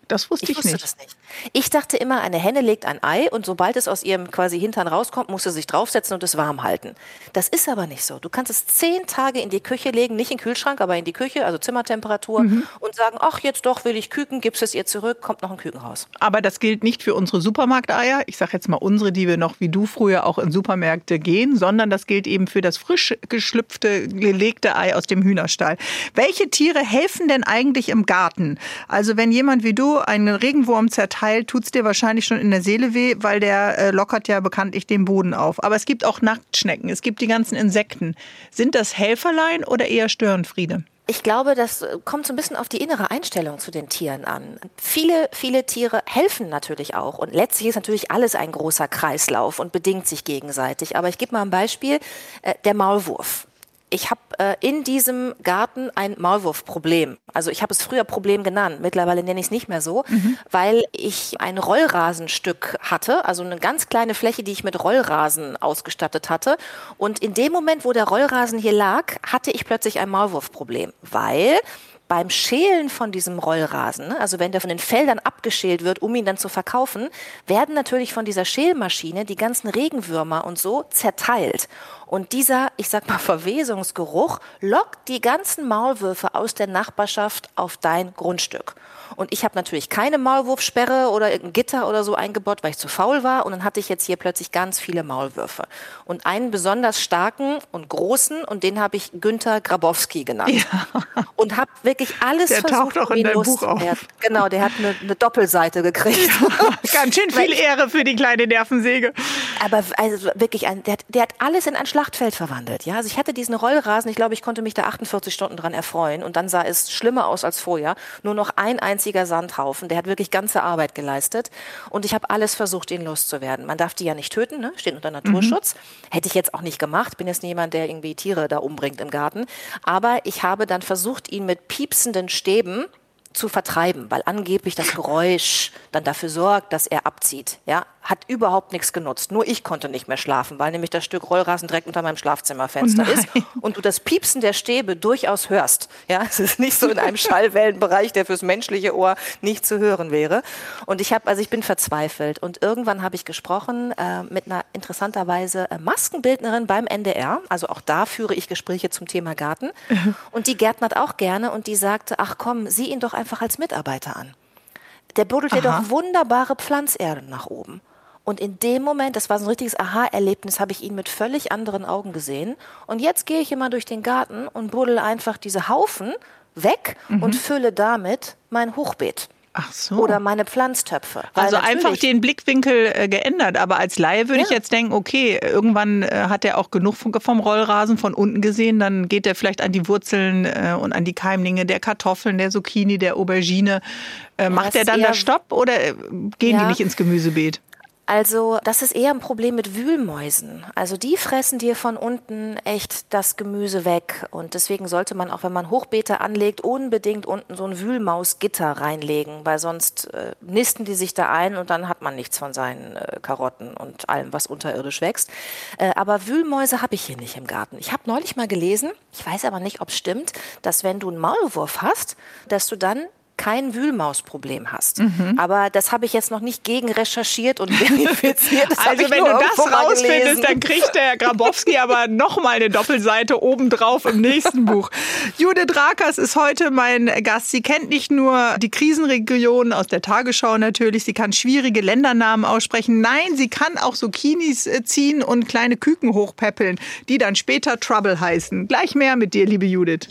Das wusste ich nicht. Das nicht. Ich dachte immer, eine Henne legt ein Ei und sobald es aus ihrem quasi Hintern rauskommt, muss sie sich draufsetzen und es warm halten. Das ist aber nicht so. Du kannst es 10 Tage in die Küche legen, nicht in den Kühlschrank, aber in die Küche, also Zimmertemperatur und sagen, ach, jetzt doch will ich Küken, gibst es ihr zurück, kommt noch ein Küken raus. Aber das gilt nicht für unsere Supermarkteier. Ich sage jetzt mal unsere, die wir noch wie du früher auch in Supermärkte gehen, sondern das gilt eben für das frisch geschlüpfte, gelegte Ei aus dem Hühnerstall. Welche Tiere helfen denn eigentlich im Garten? Also wenn jemand wie du einen Regenwurm zerteilt, tut's dir wahrscheinlich schon in der Seele weh, weil der lockert ja bekanntlich den Boden auf. Aber es gibt auch Nacktschnecken, es gibt die ganzen Insekten. Sind das Helferlein oder eher Störenfriede? Ich glaube, das kommt so ein bisschen auf die innere Einstellung zu den Tieren an. Viele Tiere helfen natürlich auch. Und letztlich ist natürlich alles ein großer Kreislauf und bedingt sich gegenseitig. Aber ich gebe mal ein Beispiel, der Maulwurf. Ich habe in diesem Garten ein Maulwurfproblem. Also ich habe es früher Problem genannt, mittlerweile nenne ich es nicht mehr so, weil ich ein Rollrasenstück hatte, also eine ganz kleine Fläche, die ich mit Rollrasen ausgestattet hatte. Und in dem Moment, wo der Rollrasen hier lag, hatte ich plötzlich ein Maulwurfproblem, weil beim Schälen von diesem Rollrasen, also wenn der von den Feldern abgeschält wird, um ihn dann zu verkaufen, werden natürlich von dieser Schälmaschine die ganzen Regenwürmer und so zerteilt. Und dieser, ich sag mal, Verwesungsgeruch lockt die ganzen Maulwürfe aus der Nachbarschaft auf dein Grundstück. Und ich habe natürlich keine Maulwurfsperre oder irgendein Gitter oder so eingebaut, weil ich zu faul war. Und dann hatte ich jetzt hier plötzlich ganz viele Maulwürfe. Und einen besonders starken und großen, und den habe ich Günther Grabowski genannt. Ja. Und habe wirklich alles der versucht. Der taucht auch in deinem Buch auf. Genau, der hat eine Doppelseite gekriegt. Ja, ganz schön viel Ehre für die kleine Nervensäge. Aber also wirklich, der hat alles in ein Schlachtfeld verwandelt. Ja? Also ich hatte diesen Rollrasen, ich glaube, ich konnte mich da 48 Stunden dran erfreuen. Und dann sah es schlimmer aus als vorher. Nur noch ein einziger Sandhaufen. Der hat wirklich ganze Arbeit geleistet. Und ich habe alles versucht, ihn loszuwerden. Man darf die ja nicht töten, ne? Steht unter Naturschutz. Hätte ich jetzt auch nicht gemacht. Bin jetzt niemand, der irgendwie Tiere da umbringt im Garten. Aber ich habe dann versucht, ihn mit piepsenden Stäben zu vertreiben, weil angeblich das Geräusch dann dafür sorgt, dass er abzieht. Ja, hat überhaupt nichts genutzt. Nur ich konnte nicht mehr schlafen, weil nämlich das Stück Rollrasen direkt unter meinem Schlafzimmerfenster ist und du das Piepsen der Stäbe durchaus hörst. Ja, es ist nicht so in einem Schallwellenbereich, der fürs menschliche Ohr nicht zu hören wäre. Und ich bin verzweifelt. Und irgendwann habe ich gesprochen mit einer interessanterweise Maskenbildnerin beim NDR. Also auch da führe ich Gespräche zum Thema Garten. Und die gärtnert auch gerne und die sagte, ach komm, sieh ihn doch einfach als Mitarbeiter an. Der buddelt dir doch wunderbare Pflanzerde nach oben. Und in dem Moment, das war so ein richtiges Aha-Erlebnis, habe ich ihn mit völlig anderen Augen gesehen. Und jetzt gehe ich immer durch den Garten und buddel einfach diese Haufen weg und fülle damit mein Hochbeet. Ach so. Oder meine Pflanztöpfe. Also einfach den Blickwinkel geändert. Aber als Laie würde ich jetzt denken, okay, irgendwann hat er auch genug vom Rollrasen von unten gesehen. Dann geht er vielleicht an die Wurzeln und an die Keimlinge der Kartoffeln, der Zucchini, der Aubergine. Macht er dann da Stopp oder gehen die nicht ins Gemüsebeet? Also das ist eher ein Problem mit Wühlmäusen. Also die fressen dir von unten echt das Gemüse weg. Und deswegen sollte man auch, wenn man Hochbeete anlegt, unbedingt unten so ein Wühlmausgitter reinlegen, weil sonst nisten die sich da ein und dann hat man nichts von seinen Karotten und allem, was unterirdisch wächst. Aber Wühlmäuse habe ich hier nicht im Garten. Ich habe neulich mal gelesen, ich weiß aber nicht, ob es stimmt, dass wenn du einen Maulwurf hast, dass du dann kein Wühlmausproblem hast. Aber das habe ich jetzt noch nicht gegen recherchiert und verifiziert. Also wenn du das rausfindest, dann kriegt der Grabowski aber nochmal eine Doppelseite obendrauf im nächsten Buch. Judith Rakers ist heute mein Gast. Sie kennt nicht nur die Krisenregionen aus der Tagesschau natürlich, sie kann schwierige Ländernamen aussprechen. Nein, sie kann auch Zucchinis ziehen und kleine Küken hochpäppeln, die dann später Trouble heißen. Gleich mehr mit dir, liebe Judith.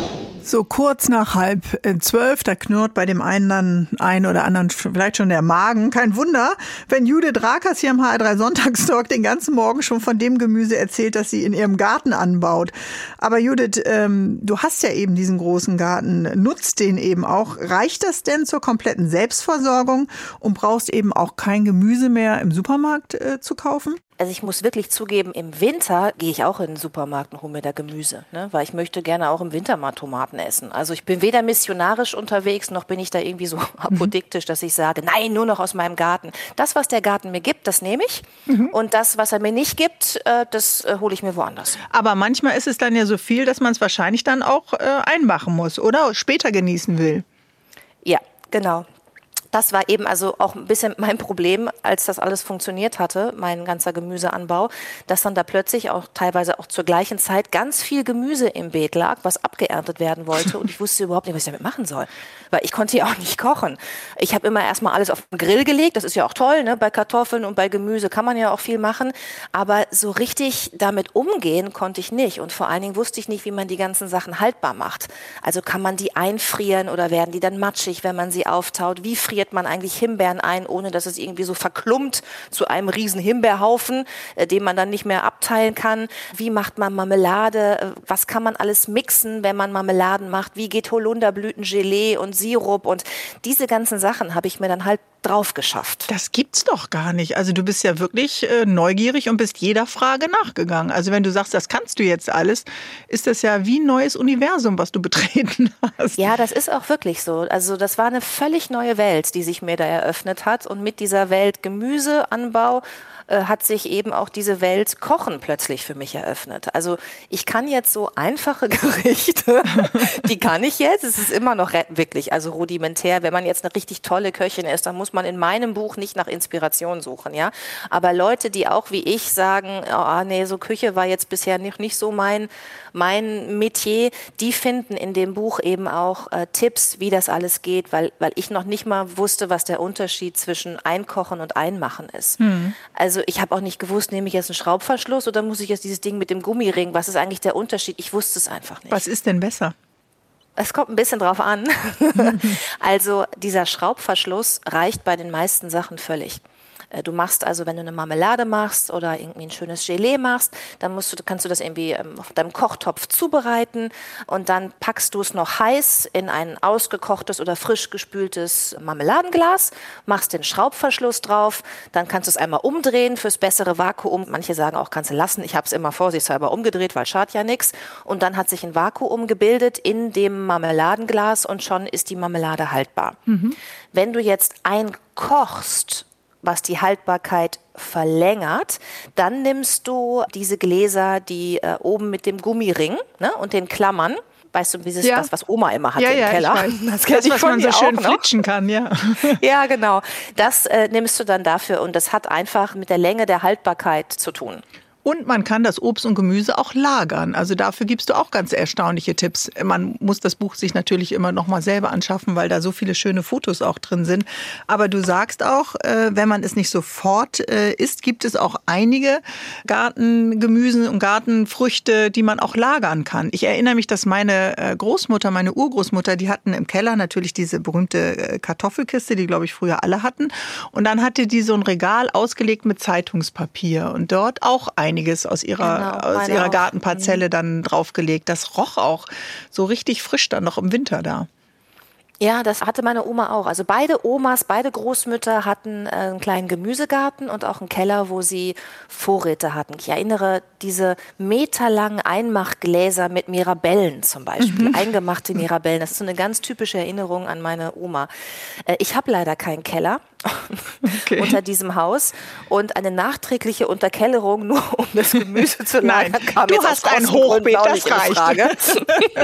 So kurz nach 11:30, da knurrt bei dem einen oder anderen vielleicht schon der Magen. Kein Wunder, wenn Judith Rakers hier im HR3 Sonntagstalk den ganzen Morgen schon von dem Gemüse erzählt, das sie in ihrem Garten anbaut. Aber Judith, du hast ja eben diesen großen Garten, nutzt den eben auch. Reicht das denn zur kompletten Selbstversorgung und brauchst eben auch kein Gemüse mehr im Supermarkt zu kaufen? Also ich muss wirklich zugeben, im Winter gehe ich auch in den Supermarkt und hole mir da Gemüse, ne? Weil ich möchte gerne auch im Winter mal Tomaten essen. Also ich bin weder missionarisch unterwegs, noch bin ich da irgendwie so apodiktisch, dass ich sage, nein, nur noch aus meinem Garten. Das, was der Garten mir gibt, das nehme ich. Und das, was er mir nicht gibt, das hole ich mir woanders. Aber manchmal ist es dann ja so viel, dass man es wahrscheinlich dann auch einmachen muss oder später genießen will. Ja, genau. Das war eben also auch ein bisschen mein Problem, als das alles funktioniert hatte, mein ganzer Gemüseanbau, dass dann da plötzlich auch teilweise auch zur gleichen Zeit ganz viel Gemüse im Beet lag, was abgeerntet werden wollte und ich wusste überhaupt nicht, was ich damit machen soll, weil ich konnte ja auch nicht kochen. Ich habe immer erstmal alles auf den Grill gelegt, das ist ja auch toll, ne? Bei Kartoffeln und bei Gemüse kann man ja auch viel machen, aber so richtig damit umgehen konnte ich nicht und vor allen Dingen wusste ich nicht, wie man die ganzen Sachen haltbar macht. Also kann man die einfrieren oder werden die dann matschig, wenn man sie auftaut? Wie friert man eigentlich Himbeeren ein, ohne dass es irgendwie so verklumpt zu einem riesen Himbeerhaufen, den man dann nicht mehr abteilen kann? Wie macht man Marmelade? Was kann man alles mixen, wenn man Marmeladen macht? Wie geht Holunderblütengelee und Sirup? Und diese ganzen Sachen habe ich mir dann halt drauf geschafft. Das gibt's doch gar nicht. Also du bist ja wirklich neugierig und bist jeder Frage nachgegangen. Also wenn du sagst, das kannst du jetzt alles, ist das ja wie ein neues Universum, was du betreten hast. Ja, das ist auch wirklich so. Also das war eine völlig neue Welt, die sich mir da eröffnet hat. Und mit dieser Welt Gemüseanbau hat sich eben auch diese Welt Kochen plötzlich für mich eröffnet. Also ich kann jetzt so einfache Gerichte, die kann ich jetzt. Es ist immer noch wirklich also rudimentär. Wenn man jetzt eine richtig tolle Köchin ist, dann muss man in meinem Buch nicht nach Inspiration suchen, ja. Aber Leute, die auch wie ich sagen, oh, nee, so Küche war jetzt bisher nicht so mein Metier, die finden in dem Buch eben auch Tipps, wie das alles geht, weil ich noch nicht mal wusste, was der Unterschied zwischen Einkochen und Einmachen ist. Also ich habe auch nicht gewusst, nehme ich jetzt einen Schraubverschluss oder muss ich jetzt dieses Ding mit dem Gummiring, was ist eigentlich der Unterschied? Ich wusste es einfach nicht. Was ist denn besser? Es kommt ein bisschen drauf an. Also dieser Schraubverschluss reicht bei den meisten Sachen völlig. Du machst also, wenn du eine Marmelade machst oder irgendwie ein schönes Gelee machst, dann kannst du das irgendwie auf deinem Kochtopf zubereiten und dann packst du es noch heiß in ein ausgekochtes oder frisch gespültes Marmeladenglas, machst den Schraubverschluss drauf, dann kannst du es einmal umdrehen fürs bessere Vakuum. Manche sagen auch, kannst du lassen. Ich habe es immer vorsichtshalber umgedreht, weil schadet ja nichts. Und dann hat sich ein Vakuum gebildet in dem Marmeladenglas und schon ist die Marmelade haltbar. Wenn du jetzt einkochst, was die Haltbarkeit verlängert, dann nimmst du diese Gläser, die oben mit dem Gummiring, ne, und den Klammern, weißt du, das, was Oma immer hatte im Keller. Das was man so schön flitschen kann, ja. Ja, genau. Das nimmst du dann dafür und das hat einfach mit der Länge der Haltbarkeit zu tun. Und man kann das Obst und Gemüse auch lagern. Also dafür gibst du auch ganz erstaunliche Tipps. Man muss das Buch sich natürlich immer noch mal selber anschaffen, weil da so viele schöne Fotos auch drin sind. Aber du sagst auch, wenn man es nicht sofort isst, gibt es auch einige Gartengemüse und Gartenfrüchte, die man auch lagern kann. Ich erinnere mich, dass meine Großmutter, meine Urgroßmutter, die hatten im Keller natürlich diese berühmte Kartoffelkiste, die, glaube ich, früher alle hatten. Und dann hatte die so ein Regal ausgelegt mit Zeitungspapier und dort auch einiges aus ihrer Gartenparzelle dann draufgelegt. Das roch auch so richtig frisch dann noch im Winter da. Ja, das hatte meine Oma auch. Also beide Omas, beide Großmütter hatten einen kleinen Gemüsegarten und auch einen Keller, wo sie Vorräte hatten. Ich erinnere diese meterlangen Einmachgläser mit Mirabellen zum Beispiel, eingemachte Mirabellen. Das ist so eine ganz typische Erinnerung an meine Oma. Ich habe leider keinen Keller unter diesem Haus und eine nachträgliche Unterkellerung nur um das Gemüse zu lagern kam du jetzt hast ein Hochbeet, das reicht.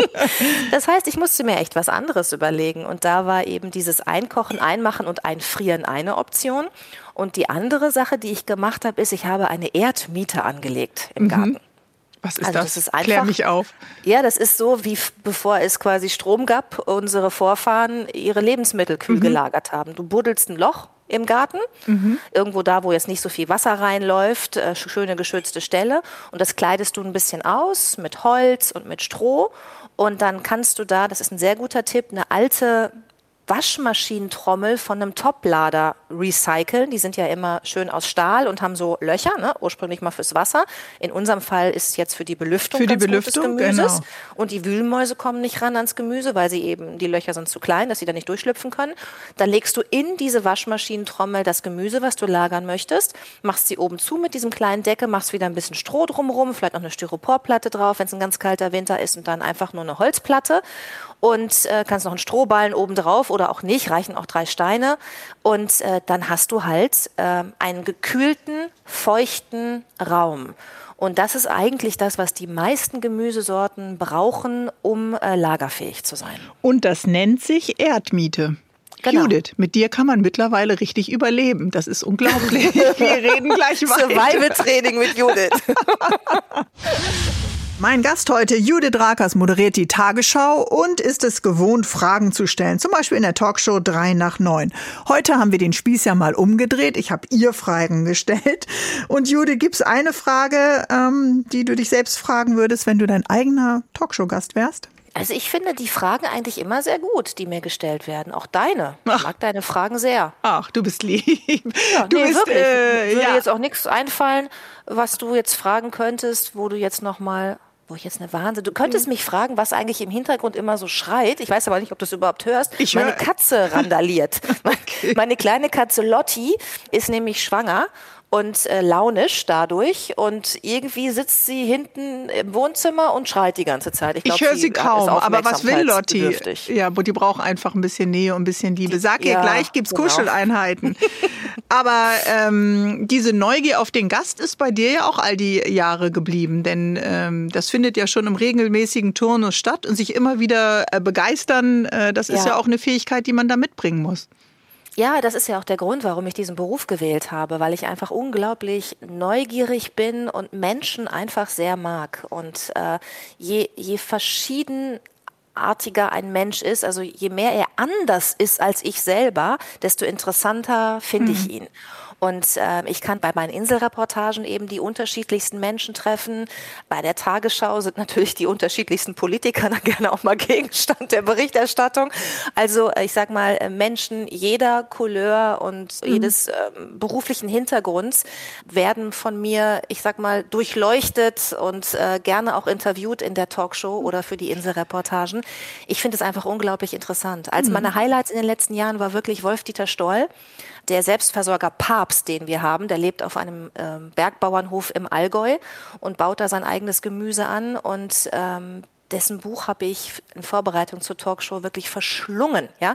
Das heißt, ich musste mir echt was anderes überlegen und da war eben dieses Einkochen, Einmachen und Einfrieren eine Option und die andere Sache, die ich gemacht habe, ist, ich habe eine Erdmiete angelegt im Garten. Was ist also das? Ist einfach, klär mich auf. Ja, das ist so, wie bevor es quasi Strom gab, unsere Vorfahren ihre Lebensmittel kühl gelagert haben. Du buddelst ein Loch im Garten, irgendwo da, wo jetzt nicht so viel Wasser reinläuft, schöne geschützte Stelle. Und das kleidest du ein bisschen aus mit Holz und mit Stroh. Und dann kannst du da, das ist ein sehr guter Tipp, eine alte Waschmaschinentrommel von einem Toplader recyceln. Die sind ja immer schön aus Stahl und haben so Löcher, ne? Ursprünglich mal fürs Wasser. In unserem Fall ist es jetzt für die Belüftung des Gemüses. Genau. Und die Wühlmäuse kommen nicht ran ans Gemüse, weil sie eben, die Löcher sind zu klein, dass sie da nicht durchschlüpfen können. Dann legst du in diese Waschmaschinentrommel das Gemüse, was du lagern möchtest, machst sie oben zu mit diesem kleinen Deckel, machst wieder ein bisschen Stroh drumherum, vielleicht noch eine Styroporplatte drauf, wenn es ein ganz kalter Winter ist und dann einfach nur eine Holzplatte. Und kannst noch einen Strohballen oben drauf oder auch nicht, reichen auch 3 Steine. Und dann hast du halt einen gekühlten, feuchten Raum. Und das ist eigentlich das, was die meisten Gemüsesorten brauchen, um lagerfähig zu sein. Und das nennt sich Erdmiete. Genau. Judith, mit dir kann man mittlerweile richtig überleben. Das ist unglaublich. Wir reden gleich weiter. Survival-Training mit Judith. Mein Gast heute, Judith Rakers, moderiert die Tagesschau und ist es gewohnt, Fragen zu stellen. Zum Beispiel in der Talkshow 3 nach 9. Heute haben wir den Spieß ja mal umgedreht. Ich habe ihr Fragen gestellt. Und Judith, gibt's eine Frage, die du dich selbst fragen würdest, wenn du dein eigener Talkshow-Gast wärst? Also ich finde die Fragen eigentlich immer sehr gut, die mir gestellt werden. Auch deine. Ich mag deine Fragen sehr. Ach, du bist lieb. Ja, du bist, wirklich. Würde jetzt auch nichts einfallen, was du jetzt fragen könntest, wo ich jetzt eine Wahnsinn. Du könntest mich fragen, was eigentlich im Hintergrund immer so schreit. Ich weiß aber nicht, ob du es überhaupt hörst. Meine Katze randaliert. Meine kleine Katze Lotti ist nämlich schwanger und launisch dadurch. Und irgendwie sitzt sie hinten im Wohnzimmer und schreit die ganze Zeit. Ich höre sie kaum, aber was will Lotti? Ja, die braucht einfach ein bisschen Nähe und ein bisschen Liebe. Sag ihr, gleich gibt's Kuscheleinheiten. Aber diese Neugier auf den Gast ist bei dir ja auch all die Jahre geblieben. Denn das findet ja schon im regelmäßigen Turnus statt. Und sich immer wieder begeistern, das ist ja auch eine Fähigkeit, die man da mitbringen muss. Ja, das ist ja auch der Grund, warum ich diesen Beruf gewählt habe, weil ich einfach unglaublich neugierig bin und Menschen einfach sehr mag. Und je verschiedenartiger ein Mensch ist, also je mehr er anders ist als ich selber, desto interessanter finde ich ihn. Und ich kann bei meinen Inselreportagen eben die unterschiedlichsten Menschen treffen. Bei der Tagesschau sind natürlich die unterschiedlichsten Politiker dann gerne auch mal Gegenstand der Berichterstattung. Also ich sag mal, Menschen jeder Couleur und jedes beruflichen Hintergrunds werden von mir, ich sag mal, durchleuchtet und gerne auch interviewt in der Talkshow oder für die Inselreportagen. Ich finde es einfach unglaublich interessant. Also meine Highlights in den letzten Jahren war wirklich Wolf-Dieter Stoll. Der Selbstversorger Papst, den wir haben, der lebt auf einem Bergbauernhof im Allgäu und baut da sein eigenes Gemüse an. Und dessen Buch habe ich in Vorbereitung zur Talkshow wirklich verschlungen. Ja?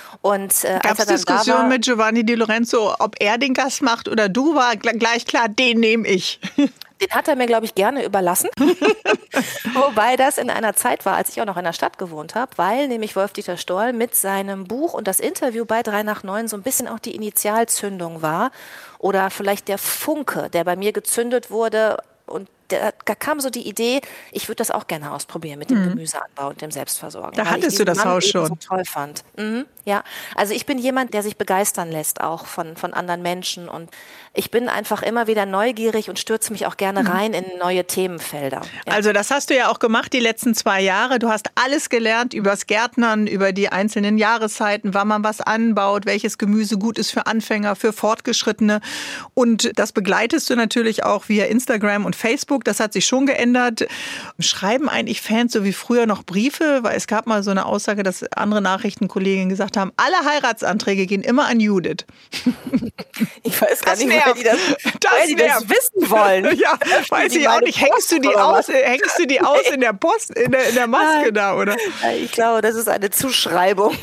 Gab es Diskussionen mit Giovanni Di Lorenzo, ob er den Gast macht oder du? War gleich klar, den nehme ich. Den hat er mir, glaube ich, gerne überlassen. Wobei das in einer Zeit war, als ich auch noch in der Stadt gewohnt habe, weil nämlich Wolf-Dieter Stoll mit seinem Buch und das Interview bei 3 nach 9 so ein bisschen auch die Initialzündung war. Oder vielleicht der Funke, der bei mir gezündet wurde. Und da kam so die Idee, ich würde das auch gerne ausprobieren mit dem Gemüseanbau und dem Selbstversorgen. Da hattest du das Haus schon. So toll fand. Ja, also ich bin jemand, der sich begeistern lässt auch von anderen Menschen und ich bin einfach immer wieder neugierig und stürze mich auch gerne rein in neue Themenfelder. Ja. Also das hast du ja auch gemacht die letzten 2 Jahre. Du hast alles gelernt übers Gärtnern, über die einzelnen Jahreszeiten, wann man was anbaut, welches Gemüse gut ist für Anfänger, für Fortgeschrittene. Und das begleitest du natürlich auch via Instagram und Facebook. Das hat sich schon geändert. Schreiben eigentlich Fans so wie früher noch Briefe? Weil es gab mal so eine Aussage, dass andere Nachrichtenkolleginnen gesagt haben, alle Heiratsanträge gehen immer an Judith. Ich weiß gar nicht, weil die das wissen wollen. Ja, weiß ich auch nicht. Hängst du die aus in der Post, in der Maske da, oder? Ich glaube, das ist eine Zuschreibung.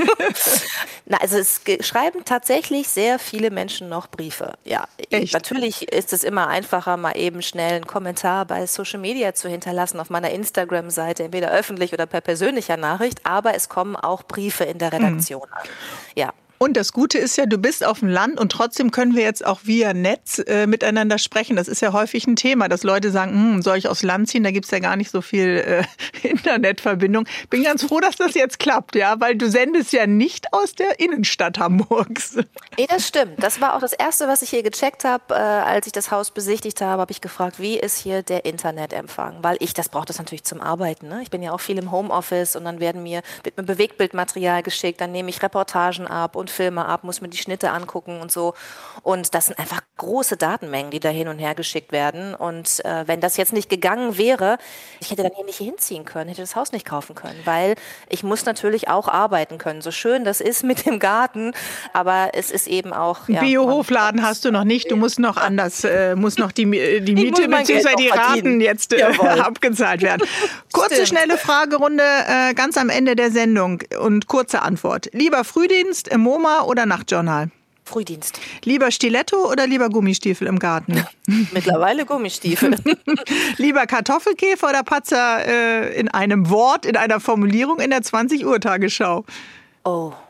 Na, also es schreiben tatsächlich sehr viele Menschen noch Briefe. Ja, natürlich ist es immer einfacher, mal eben schnell einen Kommentar bei Social Media zu hinterlassen auf meiner Instagram-Seite, entweder öffentlich oder per persönlicher Nachricht, aber es kommen auch Briefe in der Redaktion an. Ja. Und das Gute ist ja, du bist auf dem Land und trotzdem können wir jetzt auch via Netz miteinander sprechen. Das ist ja häufig ein Thema, dass Leute sagen, soll ich aufs Land ziehen? Da gibt's ja gar nicht so viel Internetverbindung. Bin ganz froh, dass das jetzt klappt, ja, weil du sendest ja nicht aus der Innenstadt Hamburgs. Nee, das stimmt. Das war auch das Erste, was ich hier gecheckt habe, als ich das Haus besichtigt habe ich gefragt, wie ist hier der Internetempfang? Weil das brauche das natürlich zum Arbeiten. Ne? Ich bin ja auch viel im Homeoffice und dann wird mir Bewegtbildmaterial geschickt, dann nehme ich Reportagen ab und Filme ab, muss mir die Schnitte angucken und so. Und das sind einfach große Datenmengen, die da hin und her geschickt werden. Und wenn das jetzt nicht gegangen wäre, ich hätte dann hier nicht hinziehen können, hätte das Haus nicht kaufen können, weil ich muss natürlich auch arbeiten können. So schön das ist mit dem Garten, aber es ist eben auch... Ja, Bio-Hofladen hast du noch nicht, du musst noch anders, muss noch die Miete bzw. die Raten jetzt abgezahlt werden. Kurze, schnelle Fragerunde ganz am Ende der Sendung und kurze Antwort. Lieber Frühdienst im MoMA oder Nachtjournal? Frühdienst. Lieber Stiletto oder lieber Gummistiefel im Garten? Mittlerweile Gummistiefel. Lieber Kartoffelkäfer oder Patzer in einem Wort, in einer Formulierung in der 20 Uhr Tagesschau? Oh,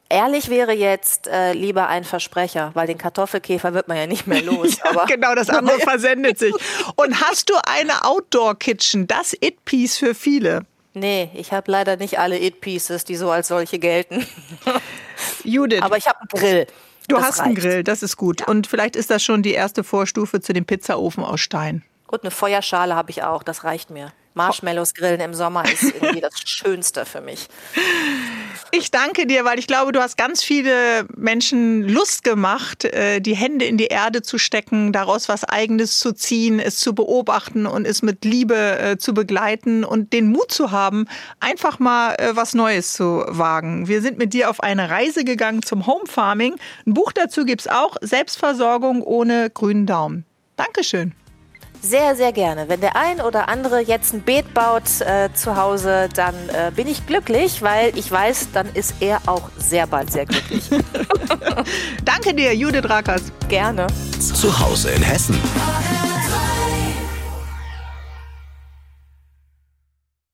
Ehrlich wäre jetzt lieber ein Versprecher, weil den Kartoffelkäfer wird man ja nicht mehr los. Ja, aber genau, das andere versendet sich. Und hast du eine Outdoor-Kitchen? Das It-Piece für viele. Nee, ich habe leider nicht alle It-Pieces, die so als solche gelten. Judith. Aber ich habe einen Grill. Du hast einen Grill, das ist gut. Ja. Und vielleicht ist das schon die erste Vorstufe zu dem Pizzaofen aus Stein. Und eine Feuerschale habe ich auch, das reicht mir. Marshmallows grillen im Sommer ist irgendwie das Schönste für mich. Ich danke dir, weil ich glaube, du hast ganz viele Menschen Lust gemacht, die Hände in die Erde zu stecken, daraus was Eigenes zu ziehen, es zu beobachten und es mit Liebe zu begleiten und den Mut zu haben, einfach mal was Neues zu wagen. Wir sind mit dir auf eine Reise gegangen zum Home Farming. Ein Buch dazu gibt's auch, Selbstversorgung ohne grünen Daumen. Dankeschön. Sehr, sehr gerne. Wenn der ein oder andere jetzt ein Beet baut zu Hause, dann bin ich glücklich, weil ich weiß, dann ist er auch sehr bald sehr glücklich. Danke dir, Judith Rakers. Gerne. Zu Hause in Hessen.